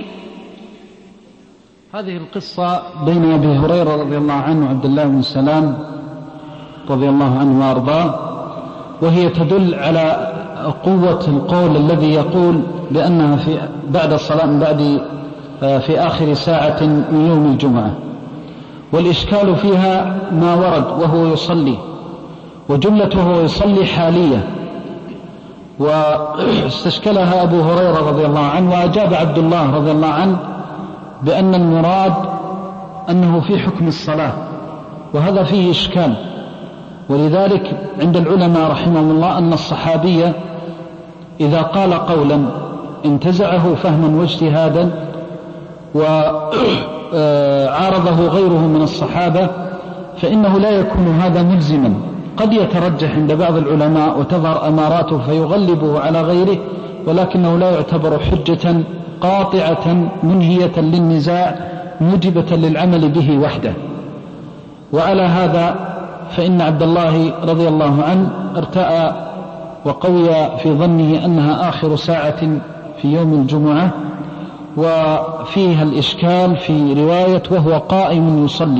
هذه القصة بين أبي هريرة رضي الله عنه وعبد الله بن سلام رضي الله عنه وأرضاه، وهي تدل على قوة القول الذي يقول بأنها في بعد الصلاة بعد في آخر ساعة من يوم الجمعة. والإشكال فيها ما ورد وهو يصلي، وجملته وهو يصلي حالية، واستشكلها أبو هريرة رضي الله عنه، وأجاب عبد الله رضي الله عنه بأن المراد أنه في حكم الصلاة، وهذا فيه إشكال. ولذلك عند العلماء رحمهم الله أن الصحابي إذا قال قولا انتزعه فهما واجتهادا وعارضه غيره من الصحابة فإنه لا يكون هذا ملزما. قد يترجح عند بعض العلماء وتظهر أماراته فيغلبه على غيره، ولكنه لا يعتبر حجة قاطعة منهية للنزاع موجبة للعمل به وحده. وعلى هذا فإن عبد الله رضي الله عنه ارتأى وقوي في ظنه أنها آخر ساعة في يوم الجمعة، وفيها الإشكال في رواية وهو قائم يصلي،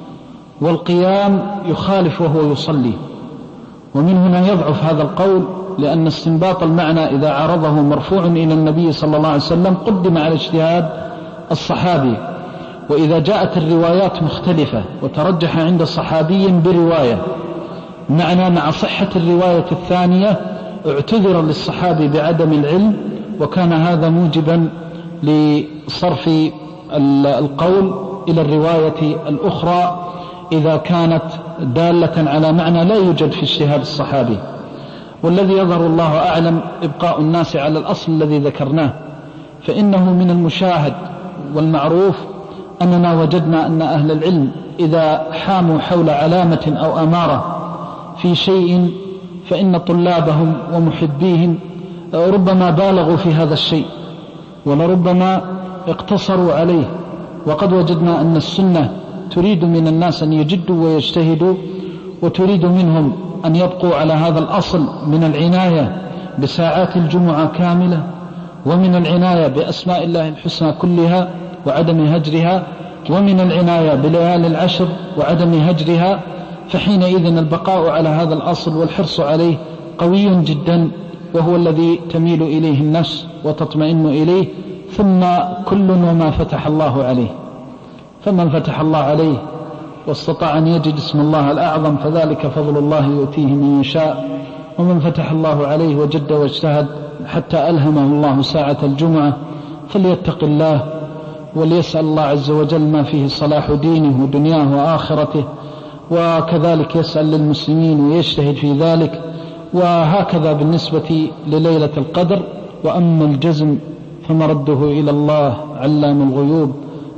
والقيام يخالف وهو يصلي، ومن هنا يضعف هذا القول، لأن استنباط المعنى إذا عرضه مرفوع إلى النبي صلى الله عليه وسلم قدم على اجتهاد الصحابي. وإذا جاءت الروايات مختلفة وترجح عند صحابي برواية معنى مع صحة الرواية الثانية، اعتذر للصحابي بعدم العلم، وكان هذا موجبا لصرف القول إلى الرواية الأخرى إذا كانت دالة على معنى لا يوجد في اجتهاد الصحابي. والذي يظهر الله أعلم إبقاء الناس على الأصل الذي ذكرناه، فإنه من المشاهد والمعروف أننا وجدنا أن أهل العلم إذا حاموا حول علامة أو أمارة في شيء فإن طلابهم ومحبيهم ربما بالغوا في هذا الشيء ولربما اقتصروا عليه. وقد وجدنا أن السنة تريد من الناس أن يجدوا ويجتهدوا، وتريد منهم أن يبقوا على هذا الأصل من العناية بساعات الجمعة كاملة، ومن العناية بأسماء الله الحسنى كلها وعدم هجرها، ومن العناية بليالي العشر وعدم هجرها. فحينئذ البقاء على هذا الأصل والحرص عليه قوي جدا، وهو الذي تميل إليه النفس وتطمئن إليه، ثم كل وما فتح الله عليه. فمن فتح الله عليه واستطاع أن يجد اسم الله الأعظم فذلك فضل الله يؤتيه من يشاء. ومن فتح الله عليه وجد واجتهد حتى ألهمه الله ساعة الجمعة فليتق الله وليسأل الله عز وجل ما فيه صلاح دينه ودنياه وآخرته، وكذلك يسأل للمسلمين ويجتهد في ذلك. وهكذا بالنسبة لليلة القدر. وأما الجزم فمرده إلى الله علام الغيوب،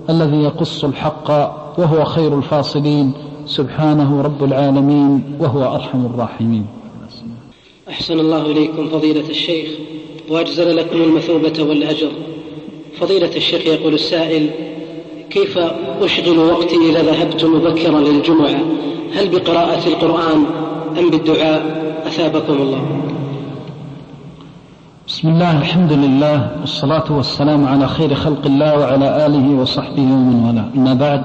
الذي يقص الحق وهو خير الفاصلين، سبحانه رب العالمين وهو أرحم الراحمين. أحسن الله إليكم فضيلة الشيخ وأجزل لكم المثوبة والأجر. فضيلة الشيخ يقول السائل: كيف أشغل وقتي إذا ذهبت مبكرا للجمعة؟ هل بقراءة القرآن أم بالدعاء؟ أثابكم الله. بسم الله، الحمد لله، والصلاة والسلام على خير خلق الله وعلى آله وصحبه ومن والاه. أما بعد،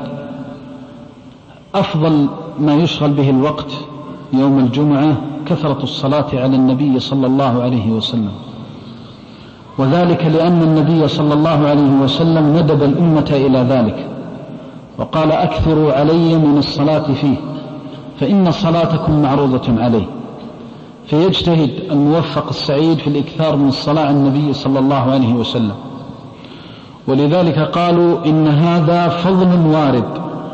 أفضل ما يشغل به الوقت يوم الجمعة كثرة الصلاة على النبي صلى الله عليه وسلم، وذلك لأن النبي صلى الله عليه وسلم ندب الأمة إلى ذلك وقال: أكثروا علي من الصلاة فيه فإن صلاتكم معروضة عليه. فيجتهد الموفق السعيد في الإكثار من الصلاة على النبي صلى الله عليه وسلم، ولذلك قالوا إن هذا فضل وارد،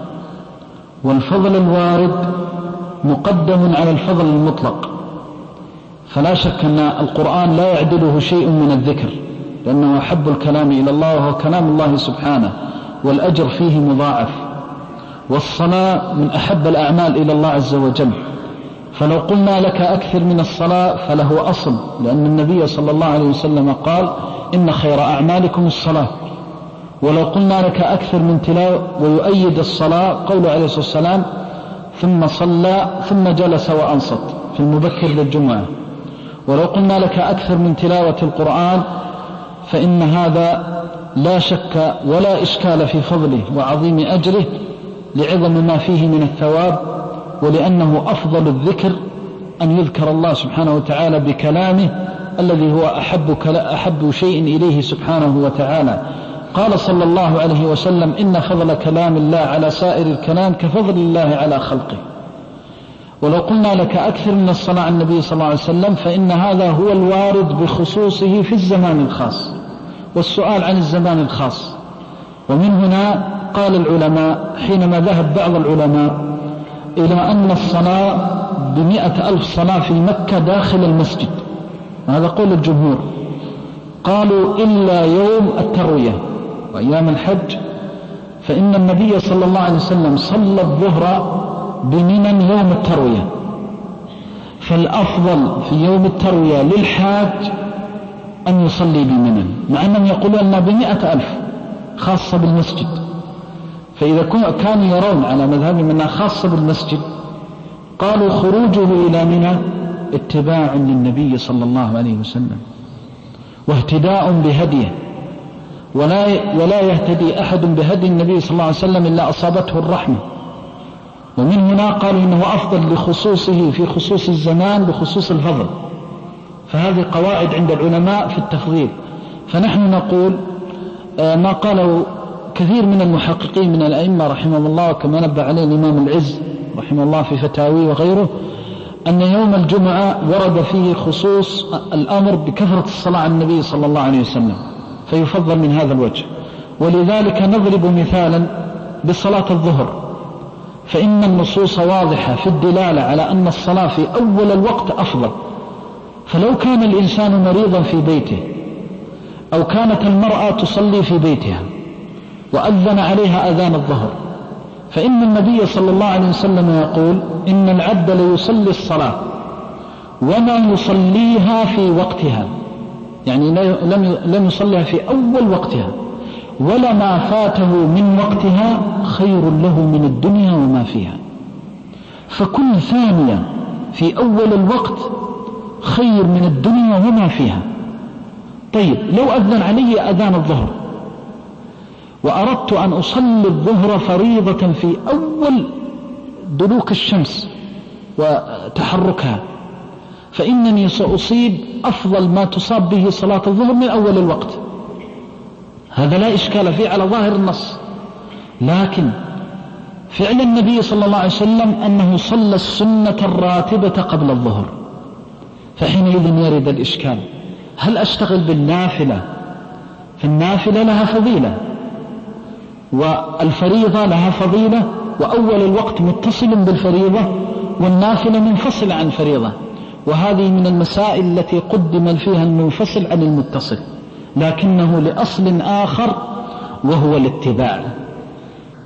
والفضل الوارد مقدم على الفضل المطلق. فلا شك أن القرآن لا يعدله شيء من الذكر، لأنه أحب الكلام إلى الله وهو كلام الله سبحانه، والأجر فيه مضاعف، والصلاة من أحب الأعمال إلى الله عز وجل. فلو قلنا لك أكثر من الصلاة فله أصل، لأن النبي صلى الله عليه وسلم قال: إن خير أعمالكم الصلاة. ولو قلنا لك أكثر من تلاوة، ويؤيد الصلاة قوله عليه الصلاة والسلام: ثم صلى ثم جلس وأنصت في المبكر للجمعة. ولو قلنا لك أكثر من تلاوة القرآن فإن هذا لا شك ولا إشكال في فضله وعظيم أجره لعظم ما فيه من الثواب، ولأنه أفضل الذكر أن يذكر الله سبحانه وتعالى بكلامه الذي هو أحب, أحب شيء إليه سبحانه وتعالى. قال صلى الله عليه وسلم: إن فضل كلام الله على سائر الكلام كفضل الله على خلقه. ولو قلنا لك أكثر من الصلاة على النبي صلى الله عليه وسلم فإن هذا هو الوارد بخصوصه في الزمان الخاص، والسؤال عن الزمان الخاص. ومن هنا قال العلماء حينما ذهب بعض العلماء إلى أن الصلاة بمئة ألف صلاة في مكة داخل المسجد، وهذا قول الجمهور، قالوا: إلا يوم التروية وأيام الحج، فإن النبي صلى الله عليه وسلم صلى الظهر بمنى يوم التروية، فالأفضل في يوم التروية للحاج أن يصلي بمنى، مع أنهم يقولون أنها بمئة ألف خاصة بالمسجد. فإذا كانوا يرون على مذهبهم أنها خاصة بالمسجد، قالوا خروجه إلى منى اتباع للنبي صلى الله عليه وسلم واهتداء بهديه، ولا ولا يهتدي أحد بهدي النبي صلى الله عليه وسلم إلا أصابته الرحمة. ومن هنا قالوا إنه أفضل لخصوصه في خصوص الزمان بخصوص الفضل. فهذه قواعد عند العلماء في التفضيل. فنحن نقول ما قاله كثير من المحققين من الأئمة رحمه الله، كما نبه عليه الإمام العز رحمه الله في فتاوي وغيره، أن يوم الجمعة ورد فيه خصوص الأمر بكثرة الصلاة على النبي صلى الله عليه وسلم، فيفضل من هذا الوجه. ولذلك نضرب مثالا بصلاة الظهر، فإن النصوص واضحة في الدلالة على أن الصلاة في أول الوقت أفضل. فلو كان الإنسان مريضا في بيته، أو كانت المرأة تصلي في بيتها وأذن عليها أذان الظهر، فإن النبي صلى الله عليه وسلم يقول: إن العبد ليصلي الصلاة وما يصليها في وقتها، يعني لم يصليها في أول وقتها، ولما فاته من وقتها خير له من الدنيا وما فيها. فكل ثانية في أول الوقت خير من الدنيا وما فيها. طيب، لو أذن علي أذان الظهر وأردت أن أصلي الظهر فريضة في أول دلوك الشمس وتحركها، فإنني سأصيب أفضل ما تصاب به صلاة الظهر من أول الوقت. هذا لا إشكال فيه على ظاهر النص. لكن فعل النبي صلى الله عليه وسلم أنه صلى السنة الراتبة قبل الظهر، فحينئذ يرد الإشكال: هل أشتغل بالنافلة؟ فالنافلة لها فضيلة، والفريضة لها فضيلة، وأول الوقت متصل بالفريضة، والنافلة منفصل عن الفريضة. وهذه من المسائل التي قدم فيها المنفصل عن المتصل، لكنه لأصل آخر وهو الاتباع.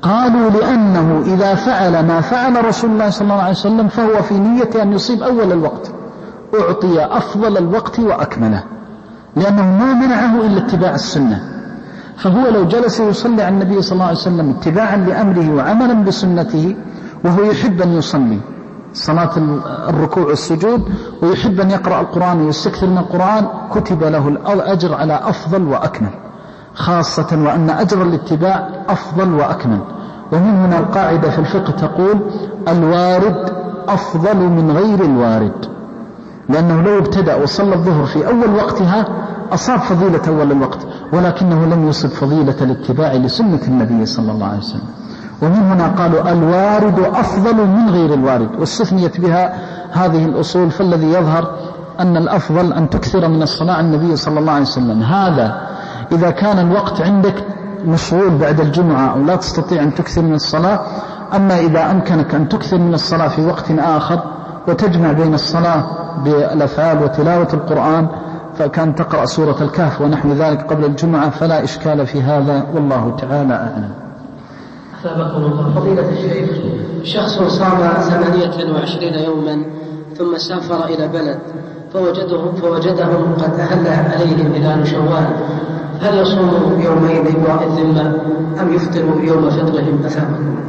قالوا لأنه إذا فعل ما فعل رسول الله صلى الله عليه وسلم فهو في نية أن يصيب أول الوقت، أعطي أفضل الوقت وأكمله، لأنه ما منعه إلا اتباع السنة. فهو لو جلس يصلي على النبي صلى الله عليه وسلم اتباعا لأمره وعملا بسنته، وهو يحب أن يصلي صلاة الركوع والسجود ويحب أن يقرأ القرآن ويستكثر من القرآن، كتب له الأجر على أفضل وأكمل، خاصة وأن أجر الاتباع أفضل وأكمل. ومن هنا القاعدة في الفقه تقول الوارد أفضل من غير الوارد، لأنه لو ابتدأ وصلى الظهر في أول وقتها أصاب فضيلة أول الوقت، ولكنه لم يصب فضيلة الاتباع لسنة النبي صلى الله عليه وسلم. ومن هنا قالوا الوارد أفضل من غير الوارد، واستثنيت بها هذه الأصول. فالذي يظهر أن الأفضل أن تكثر من الصلاة على النبي صلى الله عليه وسلم، هذا إذا كان الوقت عندك مشغول بعد الجمعة أو لا تستطيع أن تكثر من الصلاة. أما إذا أمكنك أن تكثر من الصلاة في وقت آخر وتجمع بين الصلاة بالأفعال وتلاوة القرآن، فكان تقرأ سورة الكهف ونحو ذلك قبل الجمعة، فلا إشكال في هذا، والله تعالى أعلم. أثابكم الله. فضيلة الشيخ، شخص صام ثمانية وعشرين يوما ثم سافر إلى بلد فوجدهم, فوجدهم قد أهل عليهم هلال شوال، هل يصوم يومين لإبراء الذمة أم يفطر يوم فطرهم؟ أثابكم الله.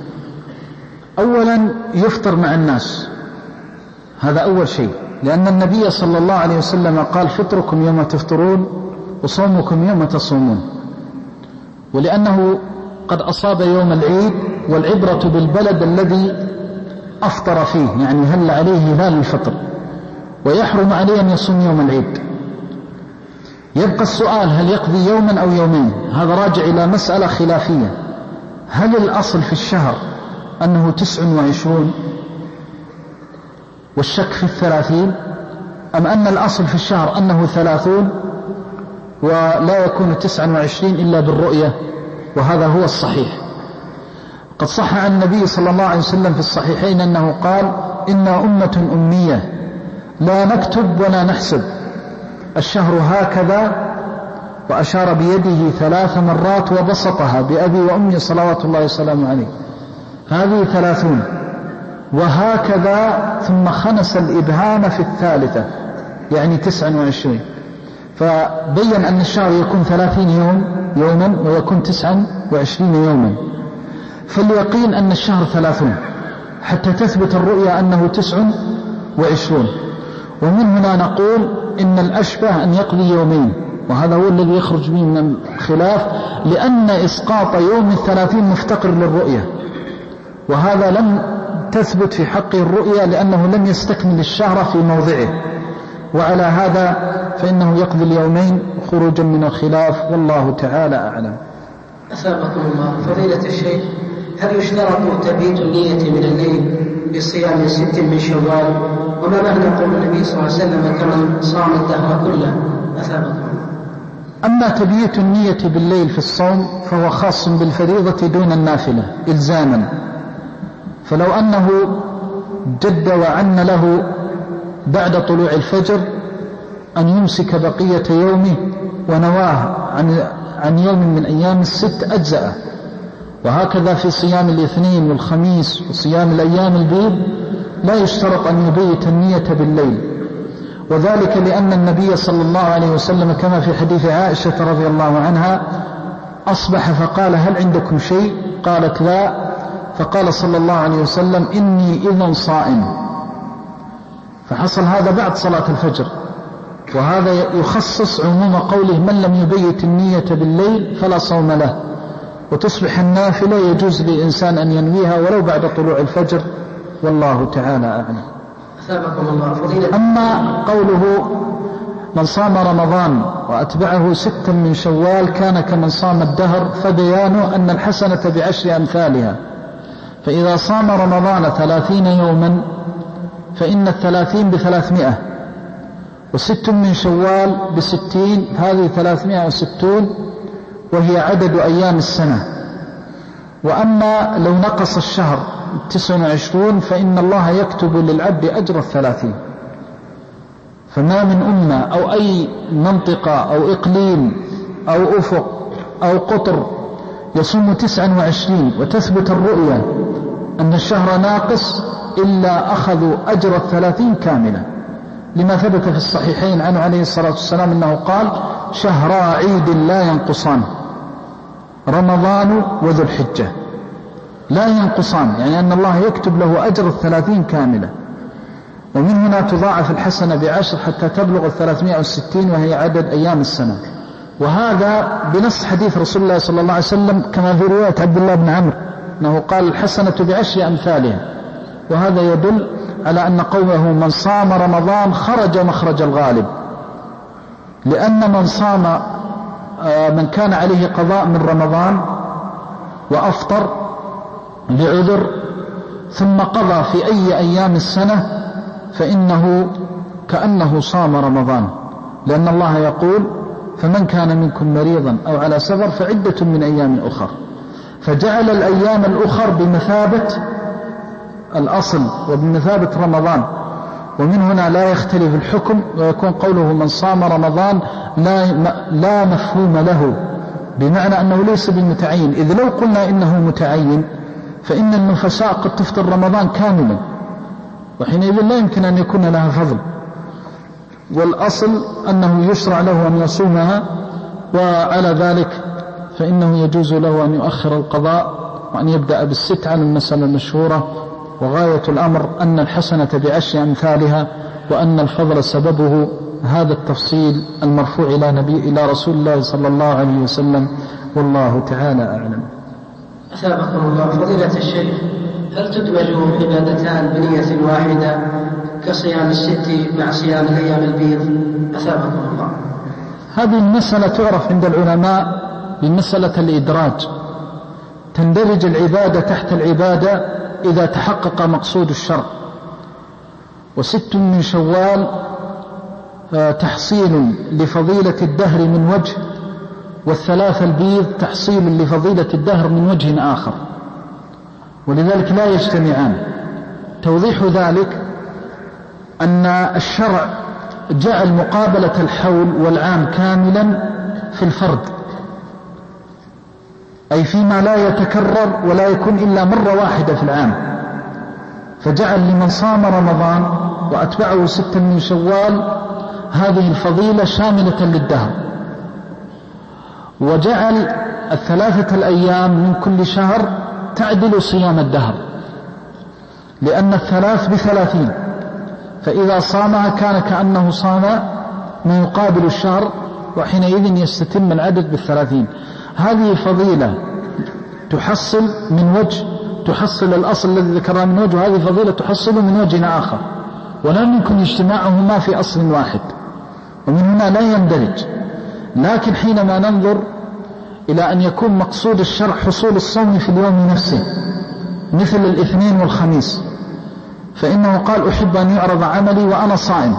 أولا يفطر مع الناس، هذا أول شيء، لأن النبي صلى الله عليه وسلم قال فطركم يوم تفطرون وصومكم يوم تصومون، ولأنه قد أصاب يوم العيد، والعبرة بالبلد الذي أفطر فيه، يعني هل عليه هلال الفطر، ويحرم عليه أن يصوم يوم العيد. يبقى السؤال هل يقضي يوما أو يومين، هذا راجع إلى مسألة خلافية، هل الأصل في الشهر أنه تسع وعشرون والشك في الثلاثين، أم أن الأصل في الشهر أنه ثلاثون ولا يكون تسع وعشرين إلا بالرؤية؟ وهذا هو الصحيح. قد صح عن النبي صلى الله عليه وسلم في الصحيحين أنه قال إنا أمة أمية لا نكتب ولا نحسب، الشهر هكذا، وأشار بيده ثلاث مرات وبسطها بأبي وأمي صلوات الله وسلامه عليه، هذه ثلاثون، وهكذا ثم خنس الإبهام في الثالثة يعني تسع وعشرين، فبين أن الشهر يكون ثلاثين يوم يوما ويكون تسع وعشرين يوما. فاليقين أن الشهر ثلاثون حتى تثبت الرؤيا أنه تسع وعشرون. ومن هنا نقول إن الأشبه أن يقضي يومين، وهذا هو الذي يخرج به من الخلاف، لأن إسقاط يوم الثلاثين مفتقر للرؤية، وهذا لم تثبت في حقه الرؤيا لأنه لم يستكمل الشهر في موضعه، وعلى هذا فإنه يقضي اليومين خروجا من الخلاف، والله تعالى أعلم. أثابكم الله. فضيلة الشيخ، هل يشترط تبييت النية من الليل بصيام ست من شوال؟ وما معنى قول النبي صلى الله عليه وسلم كمن صام الدهر كله؟ أثابكم الله. أما تبييت النية بالليل في الصوم فهو خاص بالفريضة دون النافلة إلزاما، فلو أنه جد وعن له بعد طلوع الفجر أن يمسك بقية يومه ونواه عن, عن يوم من أيام الست أجزأ، وهكذا في صيام الاثنين والخميس وصيام الأيام البيض لا يشترط أن يبيت النية بالليل، وذلك لأن النبي صلى الله عليه وسلم كما في حديث عائشة رضي الله عنها أصبح فقال هل عندكم شيء؟ قالت لا، فقال صلى الله عليه وسلم إني إذن صائم، فحصل هذا بعد صلاة الفجر، وهذا يخصص عموم قوله من لم يبيت النية بالليل فلا صوم له، وتصبح النافلة يجوز للإنسان أن ينويها ولو بعد طلوع الفجر، والله تعالى أعلم. أثابكم الله. فضيلة. أما قوله من صام رمضان وأتبعه ستا من شوال كان كمن صام الدهر، فبيانه أن الحسنة بعشر أمثالها، فإذا صام رمضان ثلاثين يوما فإن الثلاثين بثلاثمائة، وست من شوال بستين، هذه ثلاثمائة وستون، وهي عدد أيام السنة. وأما لو نقص الشهر تسع وعشرون فإن الله يكتب للعبد أجر الثلاثين. فما من أمة أو أي منطقة أو إقليم أو أفق أو قطر يصوم تسعا وعشرين وتثبت الرؤيا أن الشهر ناقص إلا أخذوا أجر الثلاثين كاملة، لما ثبت في الصحيحين عنه عليه الصلاة والسلام أنه قال: شهرا عيد لا ينقصان، رمضان وذو الحجة لا ينقصان، يعني أن الله يكتب له أجر الثلاثين كاملة. ومن هنا تضاعف الحسنة بعشر حتى تبلغ الثلاثمائة وستين وهي عدد أيام السنة. وهذا بنص حديث رسول الله صلى الله عليه وسلم كما في رواية عبد الله بن عمرو أنه قال: الحسنة بعشر أمثالها. وهذا يدل على أن قوله من صام رمضان خرج مخرج الغالب، لأن من صام من كان عليه قضاء من رمضان وأفطر لعذر ثم قضى في أي أيام السنة فإنه كأنه صام رمضان، لأن الله يقول: فمن كان منكم مريضا أو على سفر فعدة من أيام أخر، فجعل الأيام الأخر بمثابة الأصل وبمثابة رمضان. ومن هنا لا يختلف الحكم، ويكون قوله من صام رمضان لا, لا مفهوم له، بمعنى أنه ليس بالمتعين، إذ لو قلنا إنه متعين فإن النفساء قد تفطر رمضان كاملا، وحينئذ لا يمكن أن يكون لها فضل، والأصل أنه يشرع له أن يصومها، وعلى ذلك فإنه يجوز له أن يؤخر القضاء وأن يبدأ بالست على المسألة المشهورة. وغاية الأمر أن الحسنة بعشر أمثالها، وأن الفضل سببه هذا التفصيل المرفوع إلى نبي إلى رسول الله صلى الله عليه وسلم، والله تعالى أعلم. أثابكم الله. فضيلة الشيخ، هل تدمج عبادتان بنية واحدة كصيام الست مع صيام الأيام البيض؟ أثابكم الله. هذه المسألة تعرف عند العلماء بمسألة الإدراج، تندرج العبادة تحت العبادة إذا تحقق مقصود الشرع. وست من شوال تحصيل لفضيلة الدهر من وجه، والثلاث البيض تحصيل لفضيلة الدهر من وجه آخر، ولذلك لا يجتمعان. توضيح ذلك أن الشرع جعل مقابلة الحول والعام كاملا في الفرد، أي فيما لا يتكرر ولا يكون إلا مرة واحدة في العام، فجعل لمن صام رمضان وأتبعه ستا من شوال هذه الفضيلة شاملة للدهر، وجعل الثلاثة الأيام من كل شهر تعدل صيام الدهر، لأن الثلاث بثلاثين، فإذا صامها كان كأنه صام ما يقابل الشهر، وحينئذ يستتم العدد بالثلاثين. هذه فضيلة تحصل من وجه، تحصل الأصل الذي ذكرها من وجه، وهذه فضيلة تحصل من وجه آخر، ولا يمكن اجتماعهما في أصل واحد، ومن هنا لا يندرج. لكن حينما ننظر إلى أن يكون مقصود الشرع حصول الصوم في اليوم نفسه مثل الاثنين والخميس، فإنه قال: أحب أن يعرض عملي وأنا صائم،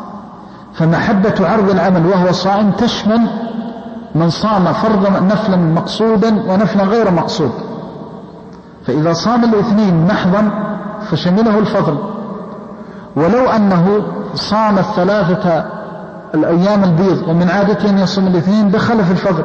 فمحبة عرض العمل وهو صائم تشمل من صام فرضا نفلا مقصودا ونفلا غير مقصود. فإذا صام الاثنين محضا فشمله الفضل، ولو أنه صام الثلاثة الأيام البيض ومن عادته أن يصوم الاثنين دخل في الفضل.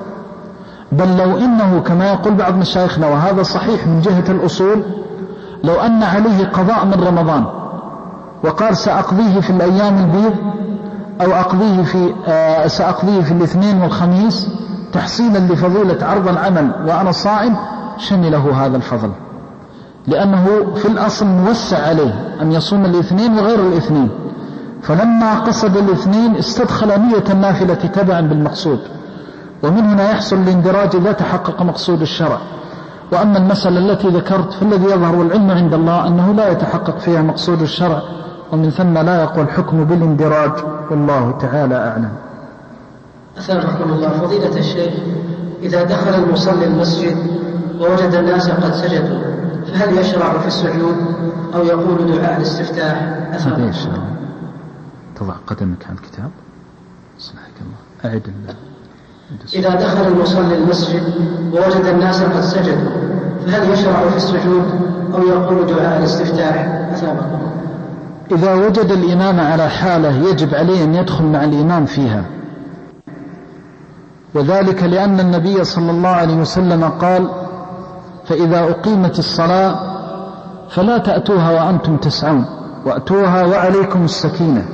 بل لو إنه كما يقول بعض مشايخنا، وهذا صحيح من جهة الأصول، لو أن عليه قضاء من رمضان وقال سأقضيه في الأيام البيض أو أقضيه في آه سأقضيه في الاثنين والخميس تحصيلا لفضيلة عرض العمل وأنا صائم، شمله هذا الفضل، لأنه في الأصل موسع عليه أن يصوم الاثنين وغير الاثنين، فلما قصد الاثنين استدخل نية النافلة تبعا بالمقصود، ومن هنا يحصل الاندراج إذا تحقق مقصود الشرع. وأما المسألة التي ذكرت فالذي يظهر والعلم عند الله أنه لا يتحقق فيها مقصود الشرع، ومن ثم لا يقول الحكم بالاندراج، والله تعالى أعلم. أثابكم الله. فضيلة الشيخ، إذا دخل المصلي المسجد ووجد الناس قد سجدوا فهل يشرع في السجود أو يقول دعاء الاستفتاح؟ أثابكم الله. تضع قدمك على الكتاب. صلحك الله. أعد الله. إذا دخل المصلي المسجد ووجد الناس قد سجدوا فهل يشرع في السجود أو يقول دعاء الاستفتاح؟ أثابكم. إذا وجد الإمام على حالة يجب عليه أن يدخل مع الإمام فيها، وذلك لأن النبي صلى الله عليه وسلم قال: فإذا أقيمت الصلاة فلا تأتوها وأنتم تسعون، وأتوها وعليكم السكينة،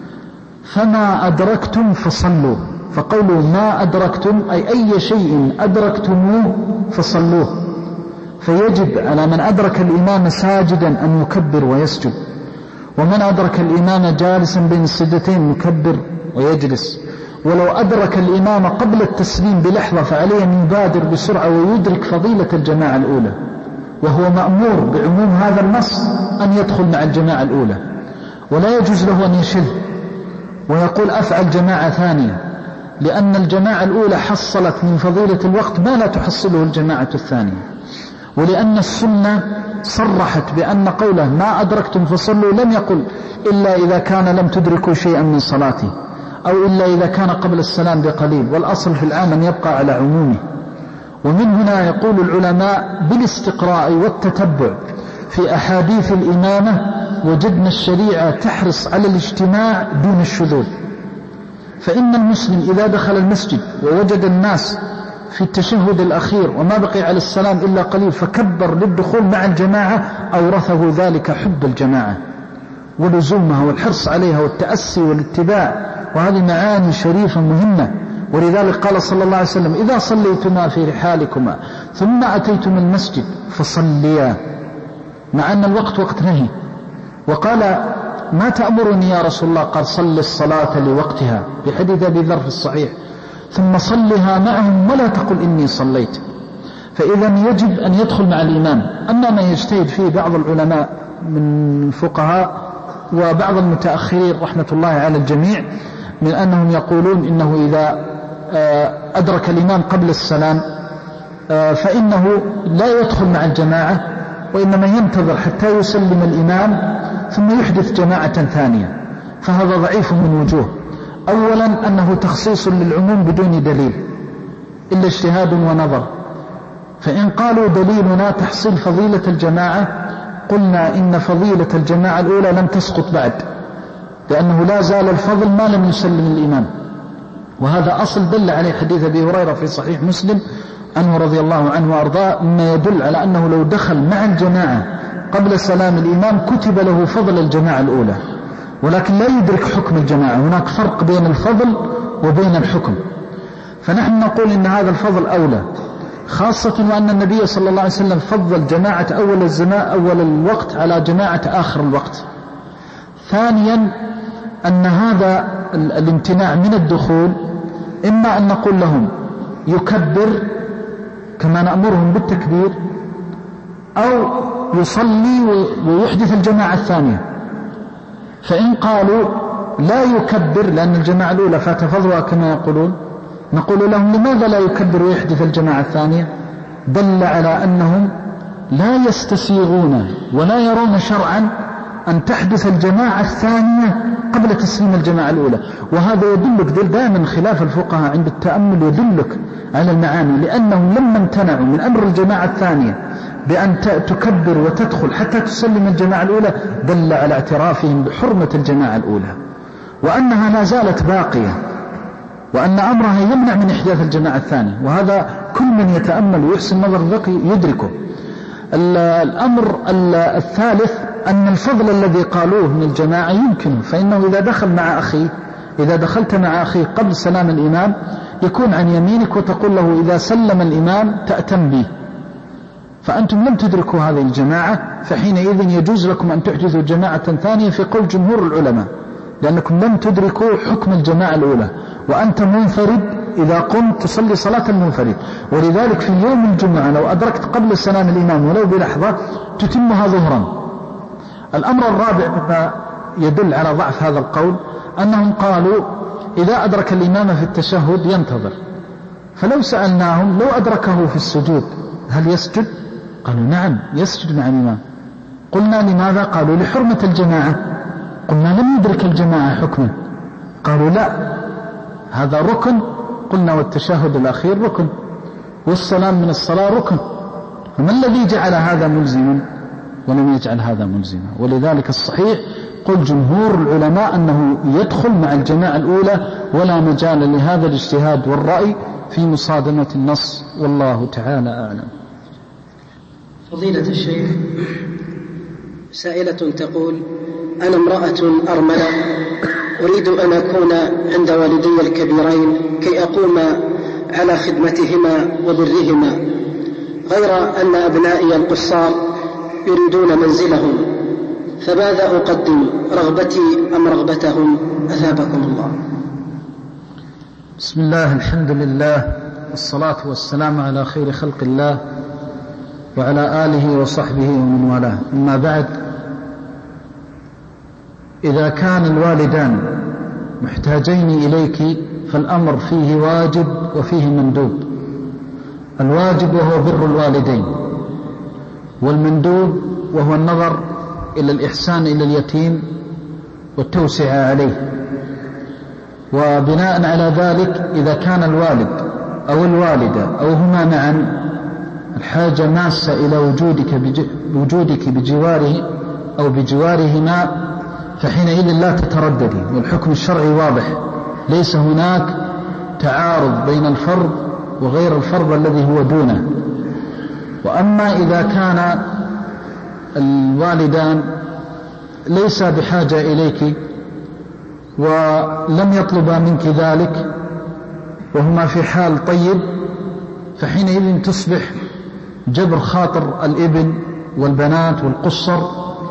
فما أدركتم فصلوا. فقولوا ما أدركتم أي أي شيء أدركتموه فصلوه. فيجب على من أدرك الإمام ساجدا أن يكبر ويسجد، ومن أدرك الإمام جالسا بين السجدتين يكبر ويجلس، ولو أدرك الإمام قبل التسليم بلحظة فعليه أن يبادر بسرعة ويدرك فضيلة الجماعة الأولى، وهو مأمور بعموم هذا النص أن يدخل مع الجماعة الأولى، ولا يجوز له أن يشذ ويقول أفعل جماعة ثانية، لأن الجماعة الأولى حصلت من فضيلة الوقت ما لا تحصله الجماعة الثانية، ولأن السنة صرحت بأن قوله ما أدركتم فصلوا لم يقل إلا إذا كان لم تدركوا شيئا من صلاته، أو إلا إذا كان قبل السلام بقليل، والأصل في العام أن يبقى على عمومه. ومن هنا يقول العلماء بالاستقراء والتتبع في أحاديث الإمامة وجدنا الشريعة تحرص على الاجتماع دون الشذوذ. فإن المسلم إذا دخل المسجد ووجد الناس في التشهد الأخير وما بقي على السلام إلا قليل فكبر للدخول مع الجماعة، أورثه ذلك حب الجماعة ولزومها والحرص عليها والتأسي والاتباع، وهذه معاني شريفة مهمة. ولذلك قال صلى الله عليه وسلم: إذا صليتما في رحالكما ثم أتيتم المسجد فصليا، مع أن الوقت وقت نهي. وقال: ما تأمرني يا رسول الله؟ قال: صل الصلاة لوقتها، في حديث أبي ذر في الصحيح، ثم صلها معهم ولا تقل إني صليت. فإذا يجب أن يدخل مع الإمام. أما ما يجتهد فيه بعض العلماء من الفقهاء وبعض المتأخرين رحمة الله على الجميع من أنهم يقولون إنه إذا أدرك الإمام قبل السلام فإنه لا يدخل مع الجماعة، وإنما ينتظر حتى يسلم الإمام ثم يحدث جماعة ثانية. فهذا ضعيف من وجوه. أولا أنه تخصيص للعموم بدون دليل إلا اجتهاد ونظر. فإن قالوا دليلنا تحصيل فضيلة الجماعة قلنا إن فضيلة الجماعة الأولى لم تسقط بعد، لأنه لا زال الفضل ما لم يسلم الإمام، وهذا أصل دل عليه حديث أبي هريرة في صحيح مسلم عنه رضي الله عنه وأرضاه، مما يدل على أنه لو دخل مع الجماعة قبل سلام الإمام كتب له فضل الجماعة الأولى، ولكن لا يدرك حكم الجماعة. هناك فرق بين الفضل وبين الحكم. فنحن نقول إن هذا الفضل أولى، خاصة وأن النبي صلى الله عليه وسلم فضل جماعة أول الزمان أول الوقت على جماعة آخر الوقت. ثانيا أن هذا الامتناع من الدخول إما أن نقول لهم يكبر كما نأمرهم بالتكبير، أو يصلي ويحدث الجماعة الثانية. فإن قالوا لا يكبر لأن الجماعة الأولى فات فضلها كما يقولون، نقول لهم لماذا لا يكبر ويحدث الجماعة الثانية؟ دل على أنهم لا يستسيغون ولا يرون شرعا أن تحدث الجماعة الثانية قبل تسليم الجماعة الأولى. وهذا يدلك دائما خلاف الفقهاء عند التأمل يدلك على المعاني، لأنهم لما امتنعوا من أمر الجماعة الثانية بأن تكبر وتدخل حتى تسلم الجماعة الأولى دل على اعترافهم بحرمة الجماعة الأولى وأنها لا زالت باقية، وأن أمرها يمنع من إحداث الجماعة الثانية. وهذا كل من يتأمل ويحسن نظر ذكي يدركه. الأمر الثالث أن الفضل الذي قالوه من الجماعة يمكنه، فإنه إذا دخل مع أخيه إذا دخلت مع أخيه قبل سلام الإمام يكون عن يمينك وتقول له إذا سلم الإمام تأتم به، فأنتم لم تدركوا هذه الجماعة، فحينئذ يجوز لكم أن تحدثوا جماعة ثانية في قول جمهور العلماء، لأنكم لم تدركوا حكم الجماعة الأولى، وأنت منفرد إذا قمت تصلي صلاة المنفرد. ولذلك في يوم الجمعة لو أدركت قبل سلام الإمام ولو بلحظة تتمها ظهرا. الأمر الرابع مما يدل على ضعف هذا القول أنهم قالوا إذا أدرك الإمام في التشهد ينتظر، فلو سألناهم لو أدركه في السجود هل يسجد؟ قالوا نعم يسجد مع الإمام. قلنا لماذا؟ قالوا لحرمة الجماعة. قلنا لم يدرك الجماعة حكما. قالوا لا هذا ركن. قلنا والتشهد الأخير ركن والسلام من الصلاة ركن، فما الذي جعل هذا ملزما ولم يجعل هذا ملزما؟ ولذلك الصحيح قل جمهور العلماء أنه يدخل مع الجماعة الأولى ولا مجال لهذا الاجتهاد والرأي في مصادمة النص، والله تعالى أعلم. فضيلة الشيخ، سائلة تقول: أنا امرأة أرملة أريد أن أكون عند والدي الكبيرين كي أقوم على خدمتهما وبرهما، غير أن أبنائي القصار يريدون منزلهم، فماذا أقدم، رغبتي أم رغبتهم؟ أثابكم الله. بسم الله، الحمد لله، والصلاة والسلام على خير خلق الله وعلى آله وصحبه ومن والاه. أما بعد، إذا كان الوالدان محتاجين إليك فالأمر فيه واجب وفيه مندوب. الواجب وهو بر الوالدين، والمندوب وهو النظر إلى الإحسان إلى اليتيم والتوسعة عليه. وبناء على ذلك، إذا كان الوالد أو الوالدة أو هما معا الحاجة ماسة إلى وجودك بوجودك بجواره أو بجوارهما، فحينئذ لا تترددي، والحكم الشرعي واضح، ليس هناك تعارض بين الفرض وغير الفرض الذي هو دونه. وأما إذا كان الوالدان ليس بحاجة إليك ولم يطلبا منك ذلك وهما في حال طيب، فحينئذ تصبح جبر خاطر الابن والبنات والقصر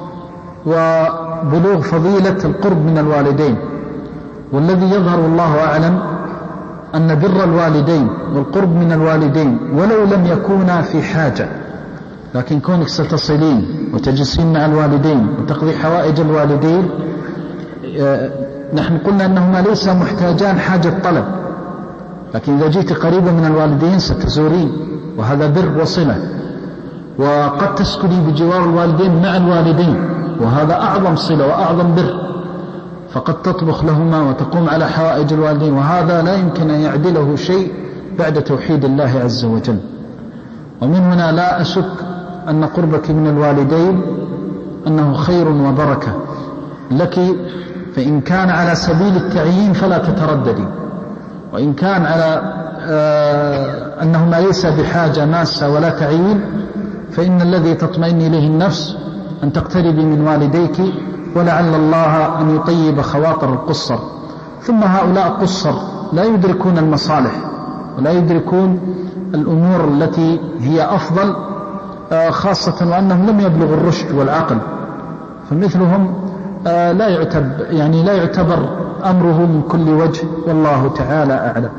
وبلوغ فضيلة القرب من الوالدين. والذي يظهر الله أعلم أن بر الوالدين والقرب من الوالدين ولو لم يكونا في حاجة، لكن كونك ستصلين وتجلسين مع الوالدين وتقضي حوائج الوالدين، نحن قلنا أنهما ليس محتاجان حاجة طلب، لكن إذا جئت قريبا من الوالدين ستزورين، وهذا بر وصلة. وقد تسكني بجوار الوالدين مع الوالدين، وهذا أعظم صلة وأعظم بر، فقد تطبخ لهما وتقوم على حوائج الوالدين، وهذا لا يمكن أن يعدله شيء بعد توحيد الله عز وجل. ومن هنا لا أشك أن قربك من الوالدين أنه خير وبركة لك، فإن كان على سبيل التعيين فلا تترددي، وإن كان على آه أنهما ليس بحاجة ماسة ولا تعيين، فإن الذي تطمئن إليه النفس أن تقتربي من والديك، ولعل الله أن يطيب خواطر القصر. ثم هؤلاء القصر لا يدركون المصالح ولا يدركون الأمور التي هي أفضل، آه خاصة وأنهم لم يبلغوا الرشد والعقل، فمثلهم آه لا يعتبر يعني لا يعتبر أمره من كل وجه، والله تعالى أعلم.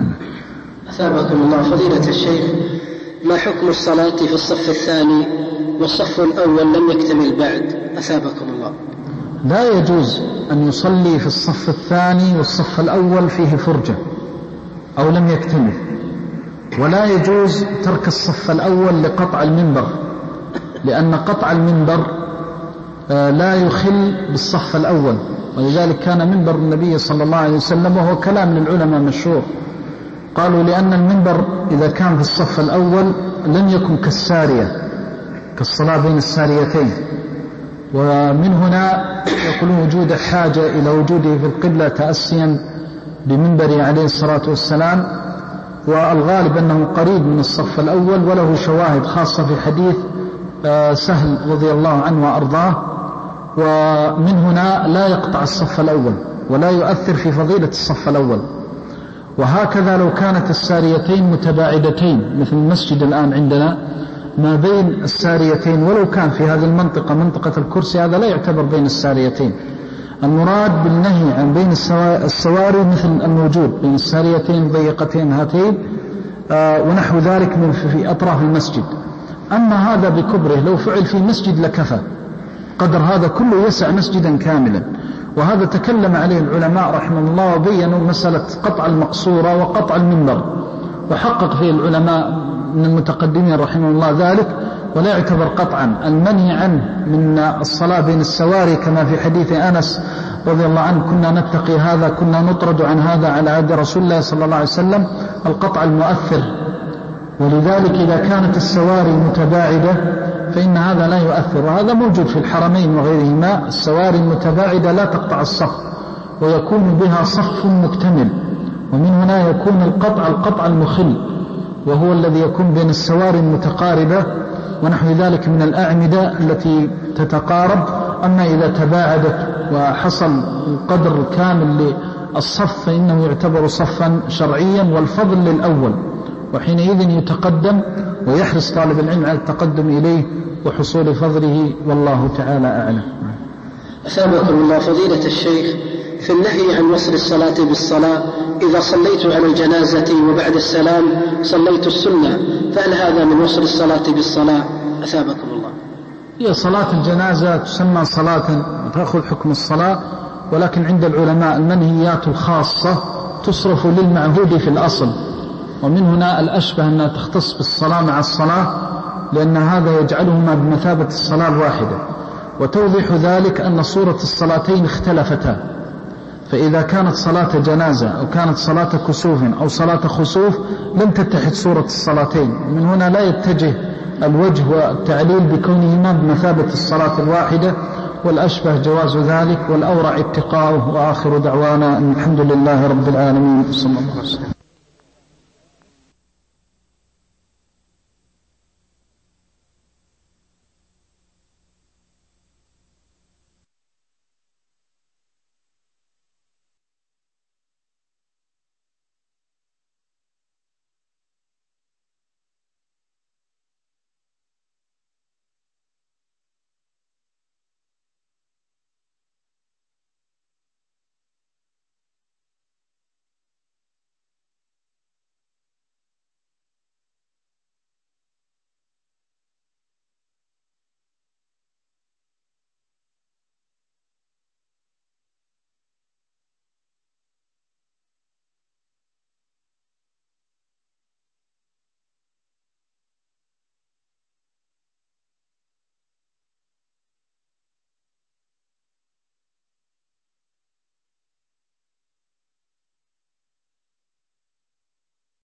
أثابكم الله. فضيلة الشيخ، ما حكم الصلاة في الصف الثاني والصف الأول لم يكتمل بعد؟ أثابكم الله. لا يجوز أن يصلي في الصف الثاني والصف الأول فيه فرجة أو لم يكتمل، ولا يجوز ترك الصف الأول لقطع المنبر، لأن قطع المنبر لا يخل بالصف الأول، ولذلك كان منبر النبي صلى الله عليه وسلم، وهو كلام للعلماء مشهور، قالوا لأن المنبر إذا كان في الصف الأول لم يكن كالسارية، كالصلاة بين الساريتين. ومن هنا يقولون وجود حاجة إلى وجوده في القبلة تأسيا بمنبره عليه الصلاة والسلام، والغالب أنه قريب من الصف الأول، وله شواهد خاصة في حديث سهل رضي الله عنه وأرضاه. ومن هنا لا يقطع الصف الأول ولا يؤثر في فضيلة الصف الأول. وهكذا لو كانت الساريتين متباعدتين، مثل المسجد الآن عندنا ما بين الساريتين، ولو كان في هذه المنطقة منطقة الكرسي، هذا لا يعتبر بين الساريتين. المراد بالنهي عن بين السواري مثل الموجود بين الساريتين الضيقتين هاتين آه ونحو ذلك من في أطراف المسجد. أما هذا بكبره لو فعل في مسجد لكفى، قدر هذا كله يسع مسجدا كاملا. وهذا تكلم عليه العلماء رحمه الله وبينوا مسألة قطع المقصورة وقطع المنبر، وحقق فيه العلماء من المتقدمين رحمه الله ذلك، ولا يعتبر قطعا. المنهي عنه من الصلاة بين السواري كما في حديث أنس رضي الله عنه، كنا نتقي هذا، كنا نطرد عن هذا على عهد رسول الله صلى الله عليه وسلم، القطع المؤثر. ولذلك إذا كانت السواري متباعدة فإن هذا لا يؤثر، وهذا موجود في الحرمين وغيرهما. السواري المتباعدة لا تقطع الصف، ويكون بها صف مكتمل، ومن هنا يكون القطع القطع المخل، وهو الذي يكون بين السواري المتقاربة ونحو ذلك من الأعمدة التي تتقارب. أما إذا تباعدت وحصل القدر الكامل للصف فإنه يعتبر صفا شرعيا، والفضل للأول، وحينئذ يتقدم ويحرص طالب العلم على التقدم إليه وحصول فضله، والله تعالى أعلم. أثابكم الله فضيلة الشيخ، في النهي عن وصل الصلاة بالصلاة إذا صليت على الجنازة وبعد السلام صليت السنة، فهل هذا من وصل الصلاة بالصلاة؟ أثابكم الله. هي صلاة الجنازة تسمى صلاة تأخذ حكم الصلاة، ولكن عند العلماء المنهيات الخاصة تصرف للمعهود في الأصل، ومن هنا الأشبه أنها تختص بالصلاة مع الصلاة، لأن هذا يجعلهما بمثابة الصلاة الواحدة. وتوضيح ذلك أن صورة الصلاتين اختلفتا، فإذا كانت صلاة جنازة أو كانت صلاة كسوف أو صلاة خسوف لم تتحد صورة الصلاتين. من هنا لا يتجه الوجه والتعليل بكونهما بمثابة الصلاة الواحدة، والأشبه جواز ذلك، والأورع اتقاؤه. وآخر دعوانا أن الحمد لله رب العالمين، صلى الله عليه وسلم.